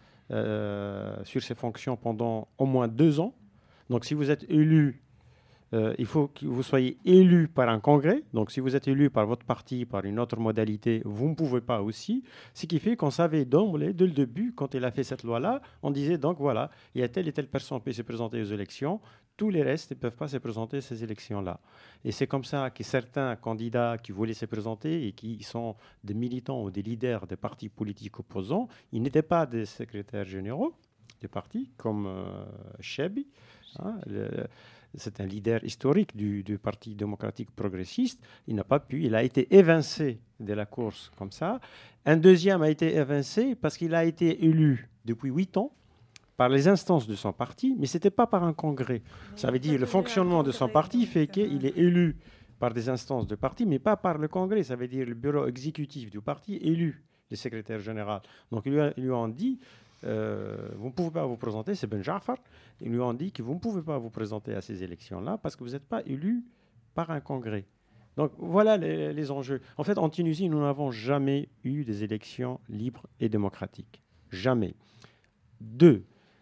euh, sur ces fonctions pendant au moins deux ans. Donc, si vous êtes élu, euh, il faut que vous soyez élu par un congrès. Donc, si vous êtes élu par votre parti, par une autre modalité, vous ne pouvez pas aussi. Ce qui fait qu'on savait d'emblée, dès le début, quand il a fait cette loi-là, on disait donc voilà, il y a telle et telle personne qui peut se présenter aux élections. Tous les restes ne peuvent pas se présenter à ces élections-là. Et c'est comme ça que certains candidats qui voulaient se présenter et qui sont des militants ou des leaders des partis politiques opposants, ils n'étaient pas des secrétaires généraux des partis, comme euh, Chebi. Hein, le, c'est un leader historique du, du Parti démocratique progressiste. Il n'a pas pu, il a été évincé de la course comme ça. Un deuxième a été évincé parce qu'il a été élu depuis huit ans par les instances de son parti, mais ce n'était pas par un congrès. Mais Ça veut il dire a le donné fonctionnement un de son congrès, parti donc, fait euh, qu'il est élu par des instances de parti, mais pas par le congrès. Ça veut dire le bureau exécutif du parti élu le secrétaire général. Donc ils lui, a- ils lui ont dit, euh, vous ne pouvez pas vous présenter, c'est Ben Jaafar, ils lui ont dit que vous ne pouvez pas vous présenter à ces élections-là parce que vous n'êtes pas élu par un congrès. Donc voilà les, les enjeux. En fait, en Tunisie, nous n'avons jamais eu des élections libres et démocratiques. Jamais. Deux,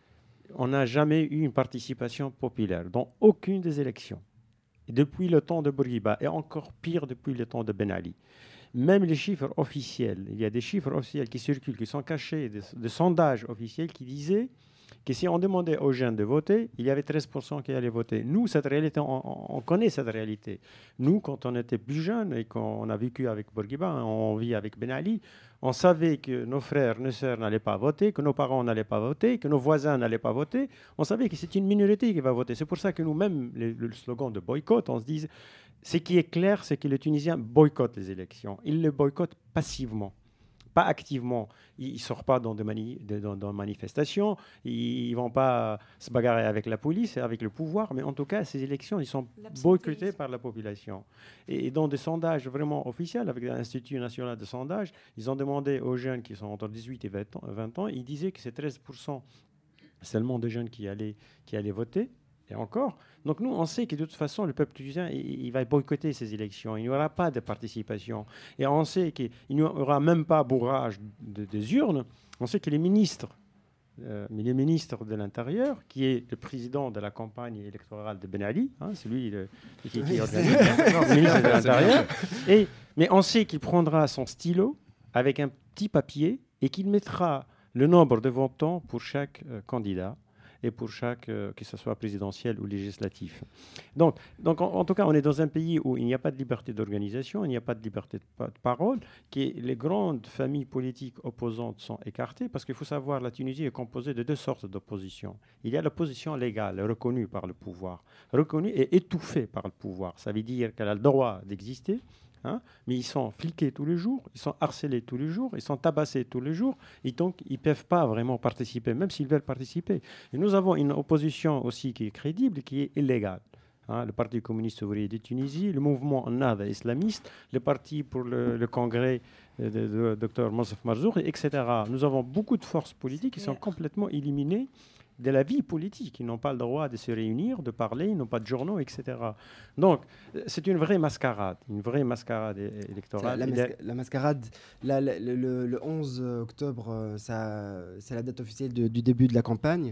on n'a jamais eu une participation populaire dans aucune des élections. Depuis le temps de Bourguiba, et encore pire depuis le temps de Ben Ali. Même les chiffres officiels, il y a des chiffres officiels qui circulent, qui sont cachés, des, des sondages officiels qui disaient que si on demandait aux jeunes de voter, il y avait treize pour cent qui allaient voter. Nous, cette réalité, on, on connaît cette réalité. Nous, quand on était plus jeunes et qu'on a vécu avec Bourguiba, on vit avec Ben Ali, on savait que nos frères, nos sœurs n'allaient pas voter, que nos parents n'allaient pas voter, que nos voisins n'allaient pas voter. On savait que c'est une minorité qui va voter. C'est pour ça que nous-mêmes, le, le slogan de boycott, on se dit, ce qui est clair, c'est que les Tunisiens boycottent les élections. Ils les boycottent passivement, pas activement. Ils ne sortent pas dans des mani- de- dans- dans manifestations, ils ne vont pas se bagarrer avec la police et avec le pouvoir, mais en tout cas, ces élections, ils sont boycottées L'absentéisme. par la population. Et, et dans des sondages vraiment officiels, avec l'Institut national de sondage, ils ont demandé aux jeunes qui sont entre dix-huit et vingt ans, vingt ans, ils disaient que c'est treize pour cent seulement de jeunes qui allaient, qui allaient voter. Et encore. Donc nous, on sait que de toute façon, le peuple tunisien, il, il va boycotter ces élections. Il n'y aura pas de participation. Et on sait qu'il n'y aura même pas bourrage de- des urnes. On sait que les ministres, euh, mais les ministres de l'Intérieur, qui est le président de la campagne électorale de Ben Ali, hein, c'est lui le- qui, qui Oui, organise, c'est- le ministre de l'Intérieur. Et, mais on sait qu'il prendra son stylo avec un petit papier et qu'il mettra le nombre de votants pour chaque euh, candidat et pour chaque, euh, que ce soit présidentiel ou législatif. Donc, donc en, en tout cas, on est dans un pays où il n'y a pas de liberté d'organisation, il n'y a pas de liberté de, pa- de parole, qui les grandes familles politiques opposantes sont écartées, parce qu'il faut savoir, la Tunisie est composée de deux sortes d'opposition. Il y a l'opposition légale, reconnue par le pouvoir, reconnue et étouffée par le pouvoir. Ça veut dire qu'elle a le droit d'exister, hein, mais ils sont fliqués tous les jours, ils sont harcelés tous les jours, ils sont tabassés tous les jours, et donc ils ne peuvent pas vraiment participer, même s'ils veulent participer. Et nous avons une opposition aussi qui est crédible, qui est illégale. Hein, le Parti communiste ouvrier de Tunisie, le mouvement Nahda islamiste, le Parti pour le, le congrès euh, de, de Dr Monsef Marzouk, et cetera. Nous avons beaucoup de forces politiques qui sont clair. complètement éliminées de la vie politique. Ils n'ont pas le droit de se réunir, de parler, ils n'ont pas de journaux, et cetera. Donc, euh, c'est une vraie mascarade, une vraie mascarade é- C'est électorale. La, Et masca- la mascarade, là, le, le- le onze octobre, euh, ça- c'est la date officielle de- du début de la campagne.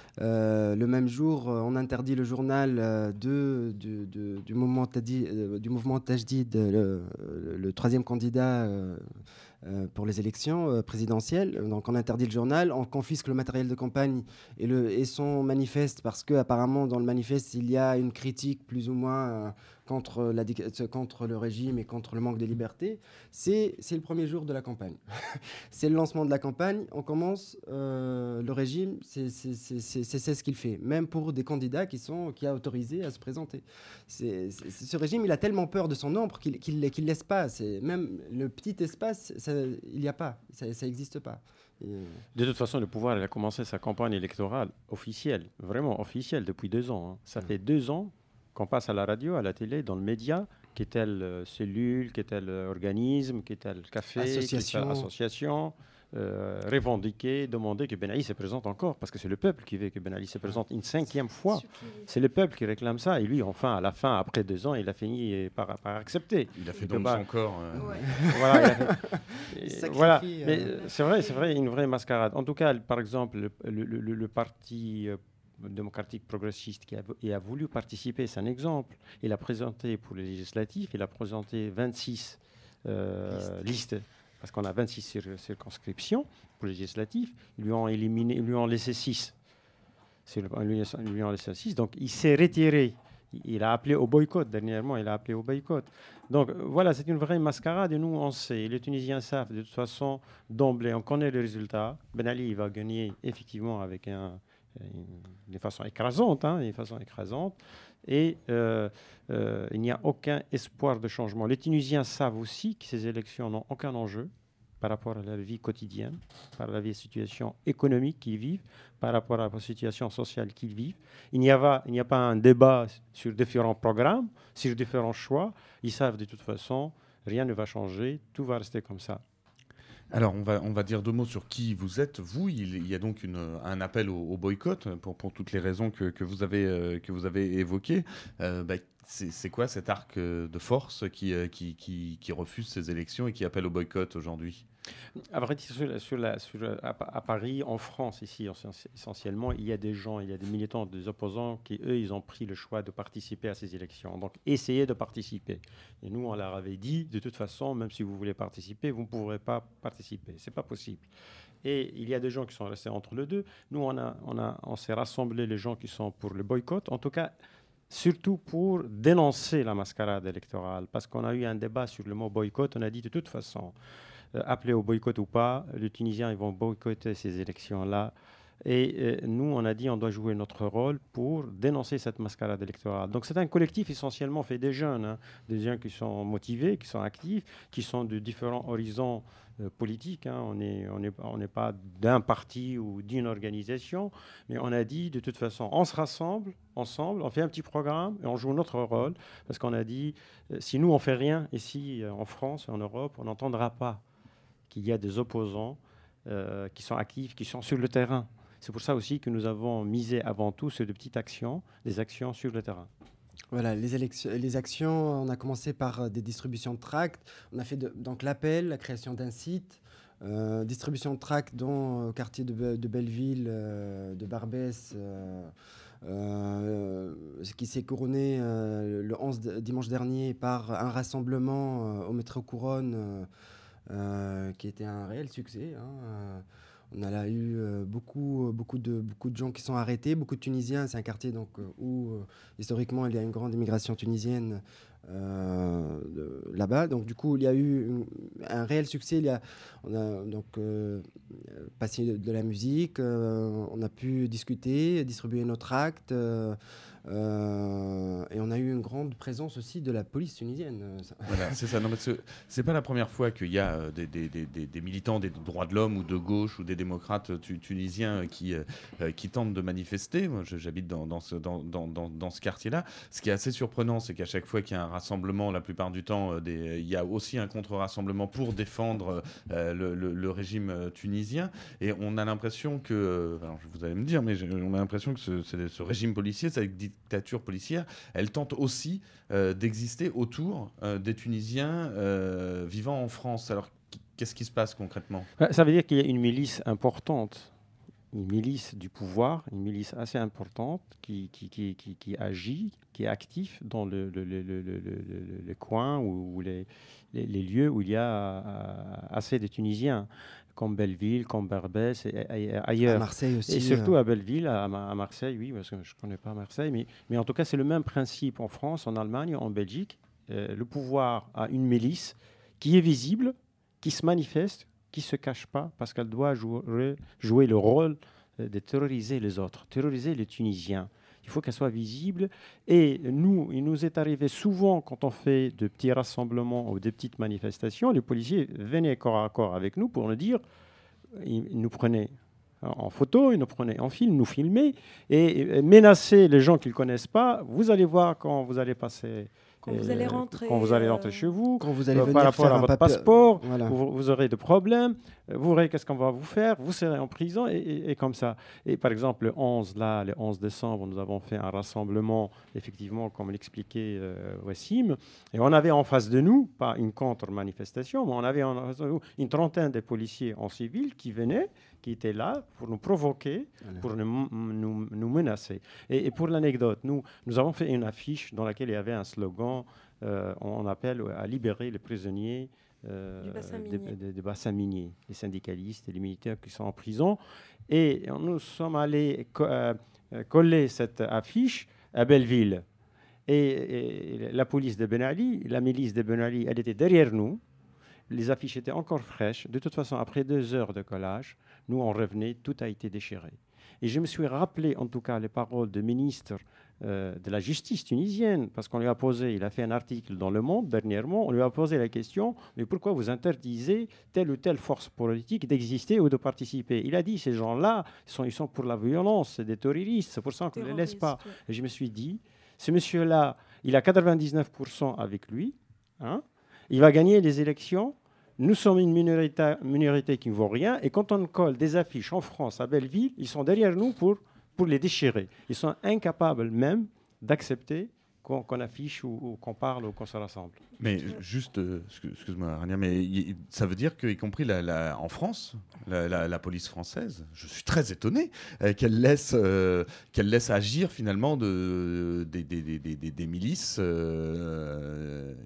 Euh, le même jour, euh, on interdit le journal euh, de, du, de- du, mouvement Tadi- euh, du mouvement Tajdid, le, le- le troisième candidat euh, euh, pour les élections euh, présidentielles. Donc on interdit le journal, on confisque le matériel de campagne et, le, et son manifeste, parce qu'apparemment dans le manifeste, il y a une critique plus ou moins... euh, contre, la, dic- contre le régime et contre le manque de liberté, c'est, c'est le premier jour de la campagne. C'est le lancement de la campagne. On commence, euh, le régime, c'est, c'est, c'est, c'est, c'est, c'est ce qu'il fait, même pour des candidats qui sont qui a autorisé à se présenter. C'est, c'est- c'est- ce régime, il a tellement peur de son ombre qu'il qu'il, qu'il laisse pas. C'est, même le petit espace, ça, il n'y a pas, ça n'existe pas. Et, euh, De toute façon, le pouvoir il a commencé sa campagne électorale officielle, vraiment officielle, depuis deux ans. hein. Ça Mm. fait deux ans qu'on passe à la radio, à la télé, dans le média, quelle telle euh, cellule, quel tel euh, organisme, quel tel café, quelle telle Association. association, euh, revendiquer, demander que Ben Ali se présente encore, parce que c'est le peuple qui veut que Ben Ali se présente une cinquième fois. Ceux qui- C'est le peuple qui réclame ça. Et lui, enfin, à la fin, après deux ans, il a fini euh, par, par accepter. Il a fait Il don peut de pas- son corps. euh, Ouais. Voilà, il a fait- Il Et sacrifie, voilà. euh, Mais euh, c'est vrai, c'est vrai, une vraie mascarade. En tout cas, le- par exemple, le, le- le- le parti euh, démocratique progressiste qui a, qui a voulu participer, c'est un exemple. Il a présenté pour les législatives, il a présenté vingt-six euh, listes, parce qu'on a vingt-six cir- circonscriptions pour les législatives. Ils lui ont éliminé, ils lui ont laissé six. C'est le- Ils lui ils lui ont laissé six. Donc, il s'est retiré. Il a appelé au boycott. Dernièrement, il a appelé au boycott. Donc euh, voilà, c'est une vraie mascarade et nous, on sait, les Tunisiens savent de toute façon, d'emblée, on connaît le résultat. Ben Ali, il va gagner effectivement avec un, une, d'une façon écrasante, hein, d'une façon écrasante. Et euh, euh, il n'y a aucun espoir de changement. Les Tunisiens savent aussi que ces élections n'ont aucun enjeu par rapport à la vie quotidienne, par rapport à la situation économique qu'ils vivent, par rapport à la situation sociale qu'ils vivent. Il n'y a pas, il n'y a pas un débat sur différents programmes, sur différents choix. Ils savent de toute façon, rien ne va changer, tout va rester comme ça. Alors, on va, on va dire deux mots sur qui vous êtes. Vous, il, il y a donc une, un appel au, au boycott pour, pour toutes les raisons que, que, vous, avez, euh, que vous avez évoquées. Euh, bah, c'est, c'est quoi cet arc euh, de force qui, euh, qui, qui, qui refuse ces élections et qui appelle au boycott aujourd'hui ? À vrai dire, sur la- sur la- sur la- à, Pa- à Paris, en France, ici, essen- essentiellement, il y a des gens, il y a des militants, des opposants qui, eux, ils ont pris le choix de participer à ces élections. Donc, essayez de participer. Et nous, on leur avait dit, de toute façon, même si vous voulez participer, vous ne pourrez pas participer. C'est pas possible. Et il y a des gens qui sont restés entre les deux. Nous, on, a, on, a, on s'est rassemblés, les gens qui sont pour le boycott, en tout cas, surtout pour dénoncer la mascarade électorale. Parce qu'on a eu un débat sur le mot boycott, on a dit de toute façon, euh, appelé au boycott ou pas, les Tunisiens ils vont boycotter ces élections-là. Et euh, nous, on a dit on doit jouer notre rôle pour dénoncer cette mascarade électorale. Donc c'est un collectif essentiellement fait des jeunes, hein, des gens qui sont motivés, qui sont actifs, qui sont de différents horizons euh, politiques. hein. On n'est on est, on n'est pas d'un parti ou d'une organisation, mais on a dit de toute façon, on se rassemble ensemble, on fait un petit programme et on joue notre rôle. Parce qu'on a dit, euh, si nous on fait rien ici euh, en France, en Europe, on n'entendra pas qu'il y a des opposants euh, qui sont actifs, qui sont sur le terrain. C'est pour ça aussi que nous avons misé avant tout sur de petites actions, des actions sur le terrain. Voilà, les, élections, les actions, on a commencé par euh, des distributions de tracts. On a fait de- donc l'appel, la création d'un site, euh, distribution de tracts dans le quartier de, Be- de Belleville, euh, de Barbès, euh, euh, ce qui s'est couronné euh, le onze de- dimanche dernier par un rassemblement euh, au métro Couronne, euh, euh, qui était un réel succès. hein, euh, On a eu euh, beaucoup, beaucoup, de, beaucoup de gens qui sont arrêtés, beaucoup de Tunisiens. C'est un quartier donc, euh, où, euh, historiquement, il y a une grande immigration tunisienne euh, de- là-bas. Donc, du coup, il y a eu une- un réel succès. Il y a, on a donc euh, passé de, de la musique, euh, on a pu discuter, distribuer notre acte. euh, euh, et on a eu une grande présence aussi de la police tunisienne. euh, ça- Voilà, c'est ça. Non, mais c'est, c'est pas la première fois qu'il y a euh, des, des- des- des- des militants des droits de l'homme ou de gauche ou des démocrates euh, tu- tunisiens euh, qui, euh, euh, qui tentent de manifester. Moi, je- j'habite dans, dans ce, dans, dans- dans- dans ce quartier-là. Ce qui est assez surprenant, c'est qu'à chaque fois qu'il y a un rassemblement, la plupart du temps, euh, des- il y a aussi un contre-rassemblement pour défendre euh, le, le- le régime euh, tunisien. Et on a l'impression que, euh, alors vous allez me dire, mais j'ai- on a l'impression que ce, c'est- ce régime policier, cette dictature policière, elle tente aussi euh, d'exister autour euh, des Tunisiens euh, vivant en France. Alors, qu- qu'est-ce qui se passe concrètement ? Ça veut dire qu'il y a une milice importante, une milice du pouvoir, une milice assez importante qui, qui, qui, qui, qui agit, qui est actif dans le, le, le, le, le, le, le coin ou, ou les, les, les lieux où il y a euh, assez de Tunisiens, comme Belleville, comme Barbès et, et- et ailleurs. À Marseille aussi. Et surtout euh, à Belleville, à, Ma- à Marseille, oui, parce que je ne connais pas Marseille, mais, mais en tout cas, c'est le même principe en France, en Allemagne, en Belgique. Euh, le pouvoir a une milice qui est visible, qui se manifeste, qui ne se cache pas, parce qu'elle doit jouer, jouer le rôle euh, de terroriser les autres, terroriser les Tunisiens. Il faut qu'elle soit visible. Et nous, il nous est arrivé souvent, quand on fait de petits rassemblements ou de petites manifestations, les policiers venaient corps à corps avec nous pour nous dire, ils ils nous prenaient en photo, ils nous prenaient en film, nous filmaient et, et menaçaient les gens qu'ils ne connaissent pas. Vous allez voir quand vous allez passer, Quand vous allez euh, rentrer, quand vous allez euh, rentrer chez vous, Quand vous allez euh, venir par rapport faire à un votre papier- passeport, Voilà. vous, vous aurez des problèmes, euh, vous verrez qu'est-ce qu'on va vous faire, vous serez en prison et, et- et comme ça. Et par exemple, le onze, là, le onze décembre, nous avons fait un rassemblement, effectivement, comme l'expliquait euh, Wassim, et on avait en face de nous, pas une contre-manifestation, mais on avait en face de nous une trentaine de policiers en civil qui venaient, qui étaient là pour nous provoquer, Voilà. pour nous, nous- nous menacer. Et, et pour l'anecdote, nous, nous avons fait une affiche dans laquelle il y avait un slogan, euh, on appelle à libérer les prisonniers euh, Du bassin des- minier. des- des bassins miniers, les syndicalistes et les militaires qui sont en prison. Et nous sommes allés co- euh, euh, coller cette affiche à Belleville. Et, et la police de Ben Ali, la milice de Ben Ali, elle était derrière nous. Les affiches étaient encore fraîches. De toute façon, après deux heures de collage, nous, on revenait, tout a été déchiré. Et je me suis rappelé, en tout cas, les paroles du ministre euh, de la justice tunisienne, parce qu'on lui a posé, il a fait un article dans Le Monde dernièrement, on lui a posé la question, mais pourquoi vous interdisez telle ou telle force politique d'exister ou de participer? Il a dit, ces gens-là, ils sont, ils sont pour la violence, c'est des terroristes, c'est pour ça qu'on ne les laisse pas. terroristes, Et je me suis dit, ce monsieur-là, il a quatre-vingt-dix-neuf pour cent avec lui, hein, il va gagner les élections. Nous sommes une minorité, minorité qui ne vaut rien. Et quand on colle des affiches en France, à Belleville, ils sont derrière nous pour, pour les déchirer. Ils sont incapables même d'accepter qu'on qu'on affiche ou, ou qu'on parle ou qu'on se rassemble. Mais juste, euh, excuse- excuse-moi Rania, mais y- ça veut dire qu'y compris la, la- en France, la, la- la police française, je suis très étonné euh, qu'elle laisse, euh, qu'elle laisse agir finalement de, des, des- des- des- des- des milices. euh,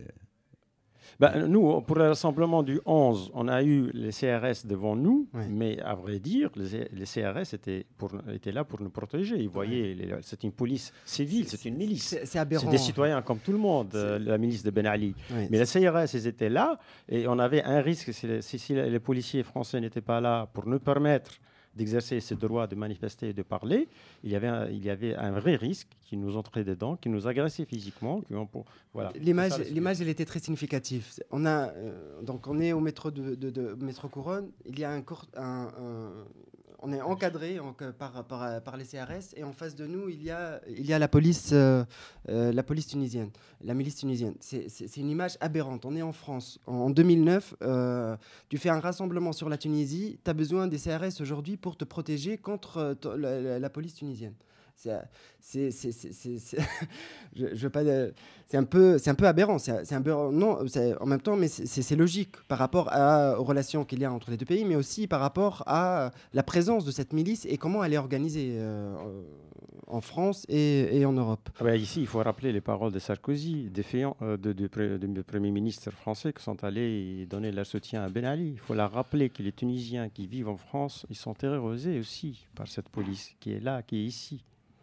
Ben, nous, pour le rassemblement du onze, on a eu les C R S devant nous, Oui. mais à vrai dire, les, les C R S étaient, pour, étaient là pour nous protéger. Ils voyaient, les- c'est une police civile, c'est une milice. C'est c'est C'est aberrant. des citoyens comme tout le monde, euh, la milice de Ben Ali. Oui, Mais les C R S, ils étaient là et on avait un risque si, les- si- si les policiers français n'étaient pas là pour nous permettre d'exercer ce droit de manifester et de parler, il y avait un, il y avait un vrai risque qui nous entrait dedans, qui nous agressait physiquement. Qui, on- voilà. L'image, C'est ça, le sujet. l'image, elle était très significative. C'est- On a, euh, donc, on est au métro de, de- de- métro Couronne. Il y a un, cour- un- un- on est encadré en- que- par, par, par les C R S et en face de nous, il y a, il y a la police, euh, euh, la police tunisienne, la milice tunisienne. C'est, c'est- c'est une image aberrante. On est en France en, en deux mille neuf. euh, tu fais un rassemblement sur la Tunisie. Tu as besoin des C R S aujourd'hui pour te protéger contre euh, t- la, la- la police tunisienne. C'est, c'est, c'est, c'est- c'est- c'est- je, je veux pas. euh, C'est un peu, c'est un peu aberrant. C'est, c'est un peu, non, c'est- en même temps, mais c'est, c'est- c'est logique par rapport à, aux relations qu'il y a entre les deux pays, mais aussi par rapport à la présence de cette milice et comment elle est organisée euh, en France et, et en Europe. Ah ben, ici, il faut rappeler les paroles de Sarkozy, défiant euh, de, de, pre- de Premier ministre français qui sont allés donner leur soutien à Ben Ali. Il faut la rappeler que les Tunisiens qui vivent en France, ils sont terrorisés aussi par cette police qui est là, qui est ici.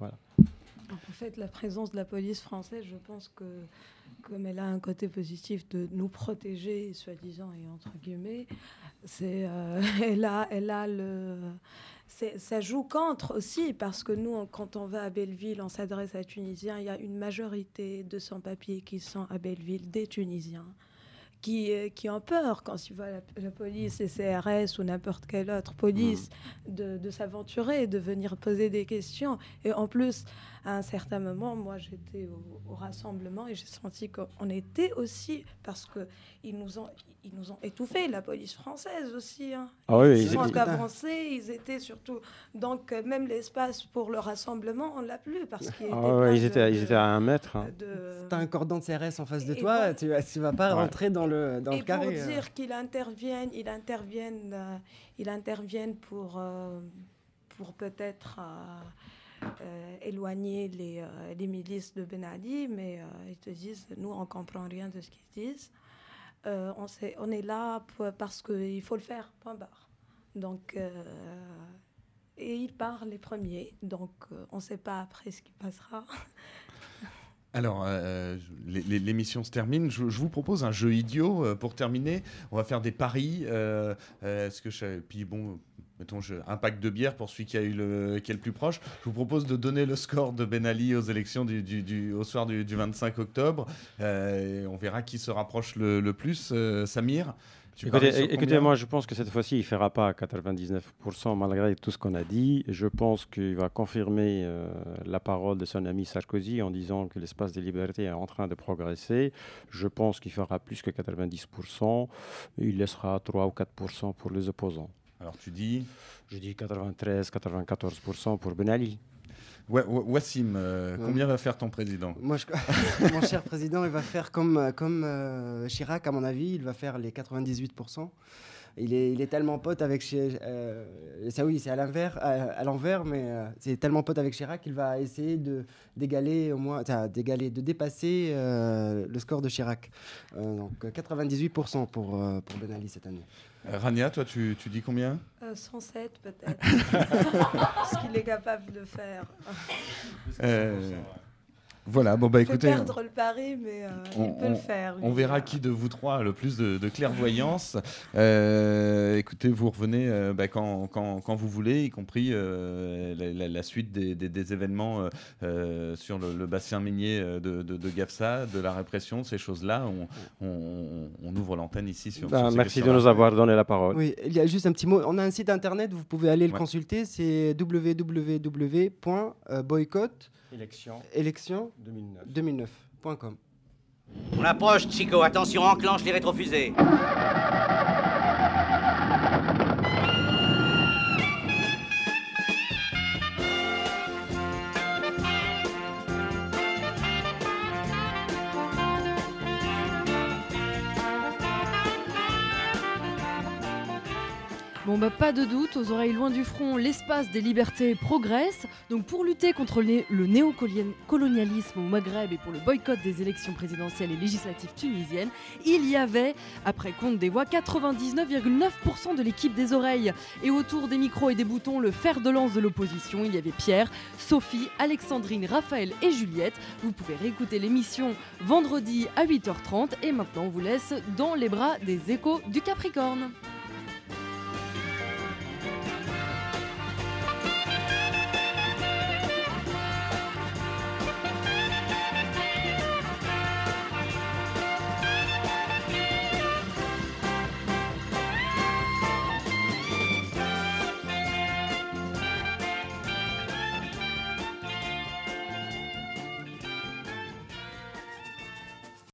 En fait, la présence de la police française, je pense que comme elle a un côté positif de nous protéger, soi-disant et entre guillemets, c'est euh, elle a, elle a le, c'est- ça joue contre aussi parce que nous, on- quand on va à Belleville, on s'adresse à Tunisiens, il y a une majorité de sans-papiers qui sont à Belleville, des Tunisiens. Qui, euh, qui ont peur quand ils voient la, la police, les C R S ou n'importe quelle autre police de, de s'aventurer, de venir poser des questions. Et en plus, à un certain moment, moi j'étais au, au rassemblement et j'ai senti qu'on était aussi, parce qu'ils nous ont, ils nous ont étouffés, la police française aussi. Hein. Ah oui, Ils ils- sont ils- qu'avancés, ils étaient surtout. Donc, euh, même l'espace pour le rassemblement, on ne l'a plus parce qu'il Ah était ouais, plein ils, de- étaient, ils étaient à un mètre. hein. de- Tu as un cordon de C R S en face de Et toi, voilà. tu ne vas pas Ouais. rentrer dans le, dans Et le carré. pour euh. dire qu'ils interviennent, ils interviennent, euh, ils interviennent pour, euh, pour peut-être euh, euh, éloigner les, euh, les milices de Ben Ali, mais euh, ils te disent, nous, on ne comprend rien de ce qu'ils disent. Euh, on, sait, on est là pour, parce qu'il faut le faire, point barre. Donc, euh, et ils parlent les premiers, donc euh, on ne sait pas après ce qui passera. Alors, euh, les- les- l'émission se termine. Je, je vous propose un jeu idiot euh, pour terminer. On va faire des paris. Euh, euh, est-ce que je, puis bon, mettons je- un pack de bière pour celui qui a eu le, qui est le plus proche. Je vous propose de donner le score de Ben Ali aux élections du, du- du- au soir du, du vingt-cinq octobre. Euh, et on verra qui se rapproche le, le plus. Euh, Samir, tu paries Écoutez, sur écoutez, combien moi je pense que cette fois-ci il ne fera pas à quatre-vingt-dix-neuf pour cent malgré tout ce qu'on a dit. Je pense qu'il va confirmer euh, la parole de son ami Sarkozy en disant que l'espace des libertés est en train de progresser. Je pense qu'il fera plus que quatre-vingt-dix pour cent. Il laissera trois ou quatre pour cent pour les opposants. Alors tu dis Je dis quatre-vingt-treize, quatre-vingt-quatorze pour cent pour Ben Ali. Ouais, Wa- Wassim, euh, Ouais. combien va faire ton président? Moi, je... Mon cher président, il va faire comme, comme euh, Chirac, à mon avis, il va faire les quatre-vingt-dix-huit pour cent. Il est, il est tellement pote avec... Chi- euh, ça oui, c'est à l'envers, à, à l'envers mais euh, c'est tellement pote avec Chirac qu'il va essayer de, d'égaler, au moins, enfin, d'égaler, de dépasser euh, le score de Chirac. Euh, donc quatre-vingt-dix-huit pour cent pour, euh, pour Ben Ali cette année. Euh, Rania, toi, tu, tu dis combien? Euh, cent sept peut-être, ce qu'il est capable de faire. Euh, Voilà, bon bah Il peut écoutez, perdre le pari, mais euh, on- il peut le faire. on lui. verra qui de vous trois a le plus de, de clairvoyance. Euh, écoutez, vous revenez euh, bah, quand, quand, quand vous voulez, y compris euh, la, la- la suite des, des- des événements euh, euh, sur le, le bassin minier euh, de, de, de Gafsa, de la répression, ces choses-là. On, on- on ouvre l'antenne ici sur, Ben, sur ces merci de questions-là. nous avoir donné la parole. Oui, il y a juste un petit mot. On a un site internet, vous pouvez aller le Ouais. consulter, c'est w w w point boycott Élection élection deux mille neuf. deux mille neuf point com. On approche, Chico. Attention, enclenche les rétrofusées. Bon bah pas de doute, aux oreilles loin du front, l'espace des libertés progresse. Donc pour lutter contre les- le néocolonialisme au Maghreb et pour le boycott des élections présidentielles et législatives tunisiennes, il y avait, après compte des voix, quatre-vingt-dix-neuf virgule neuf pour cent de l'équipe des oreilles. Et autour des micros et des boutons, le fer de lance de l'opposition, il y avait Pierre, Sophie, Alexandrine, Raphaël et Juliette. Vous pouvez réécouter l'émission vendredi à huit heures trente et maintenant on vous laisse dans les bras des échos du Capricorne.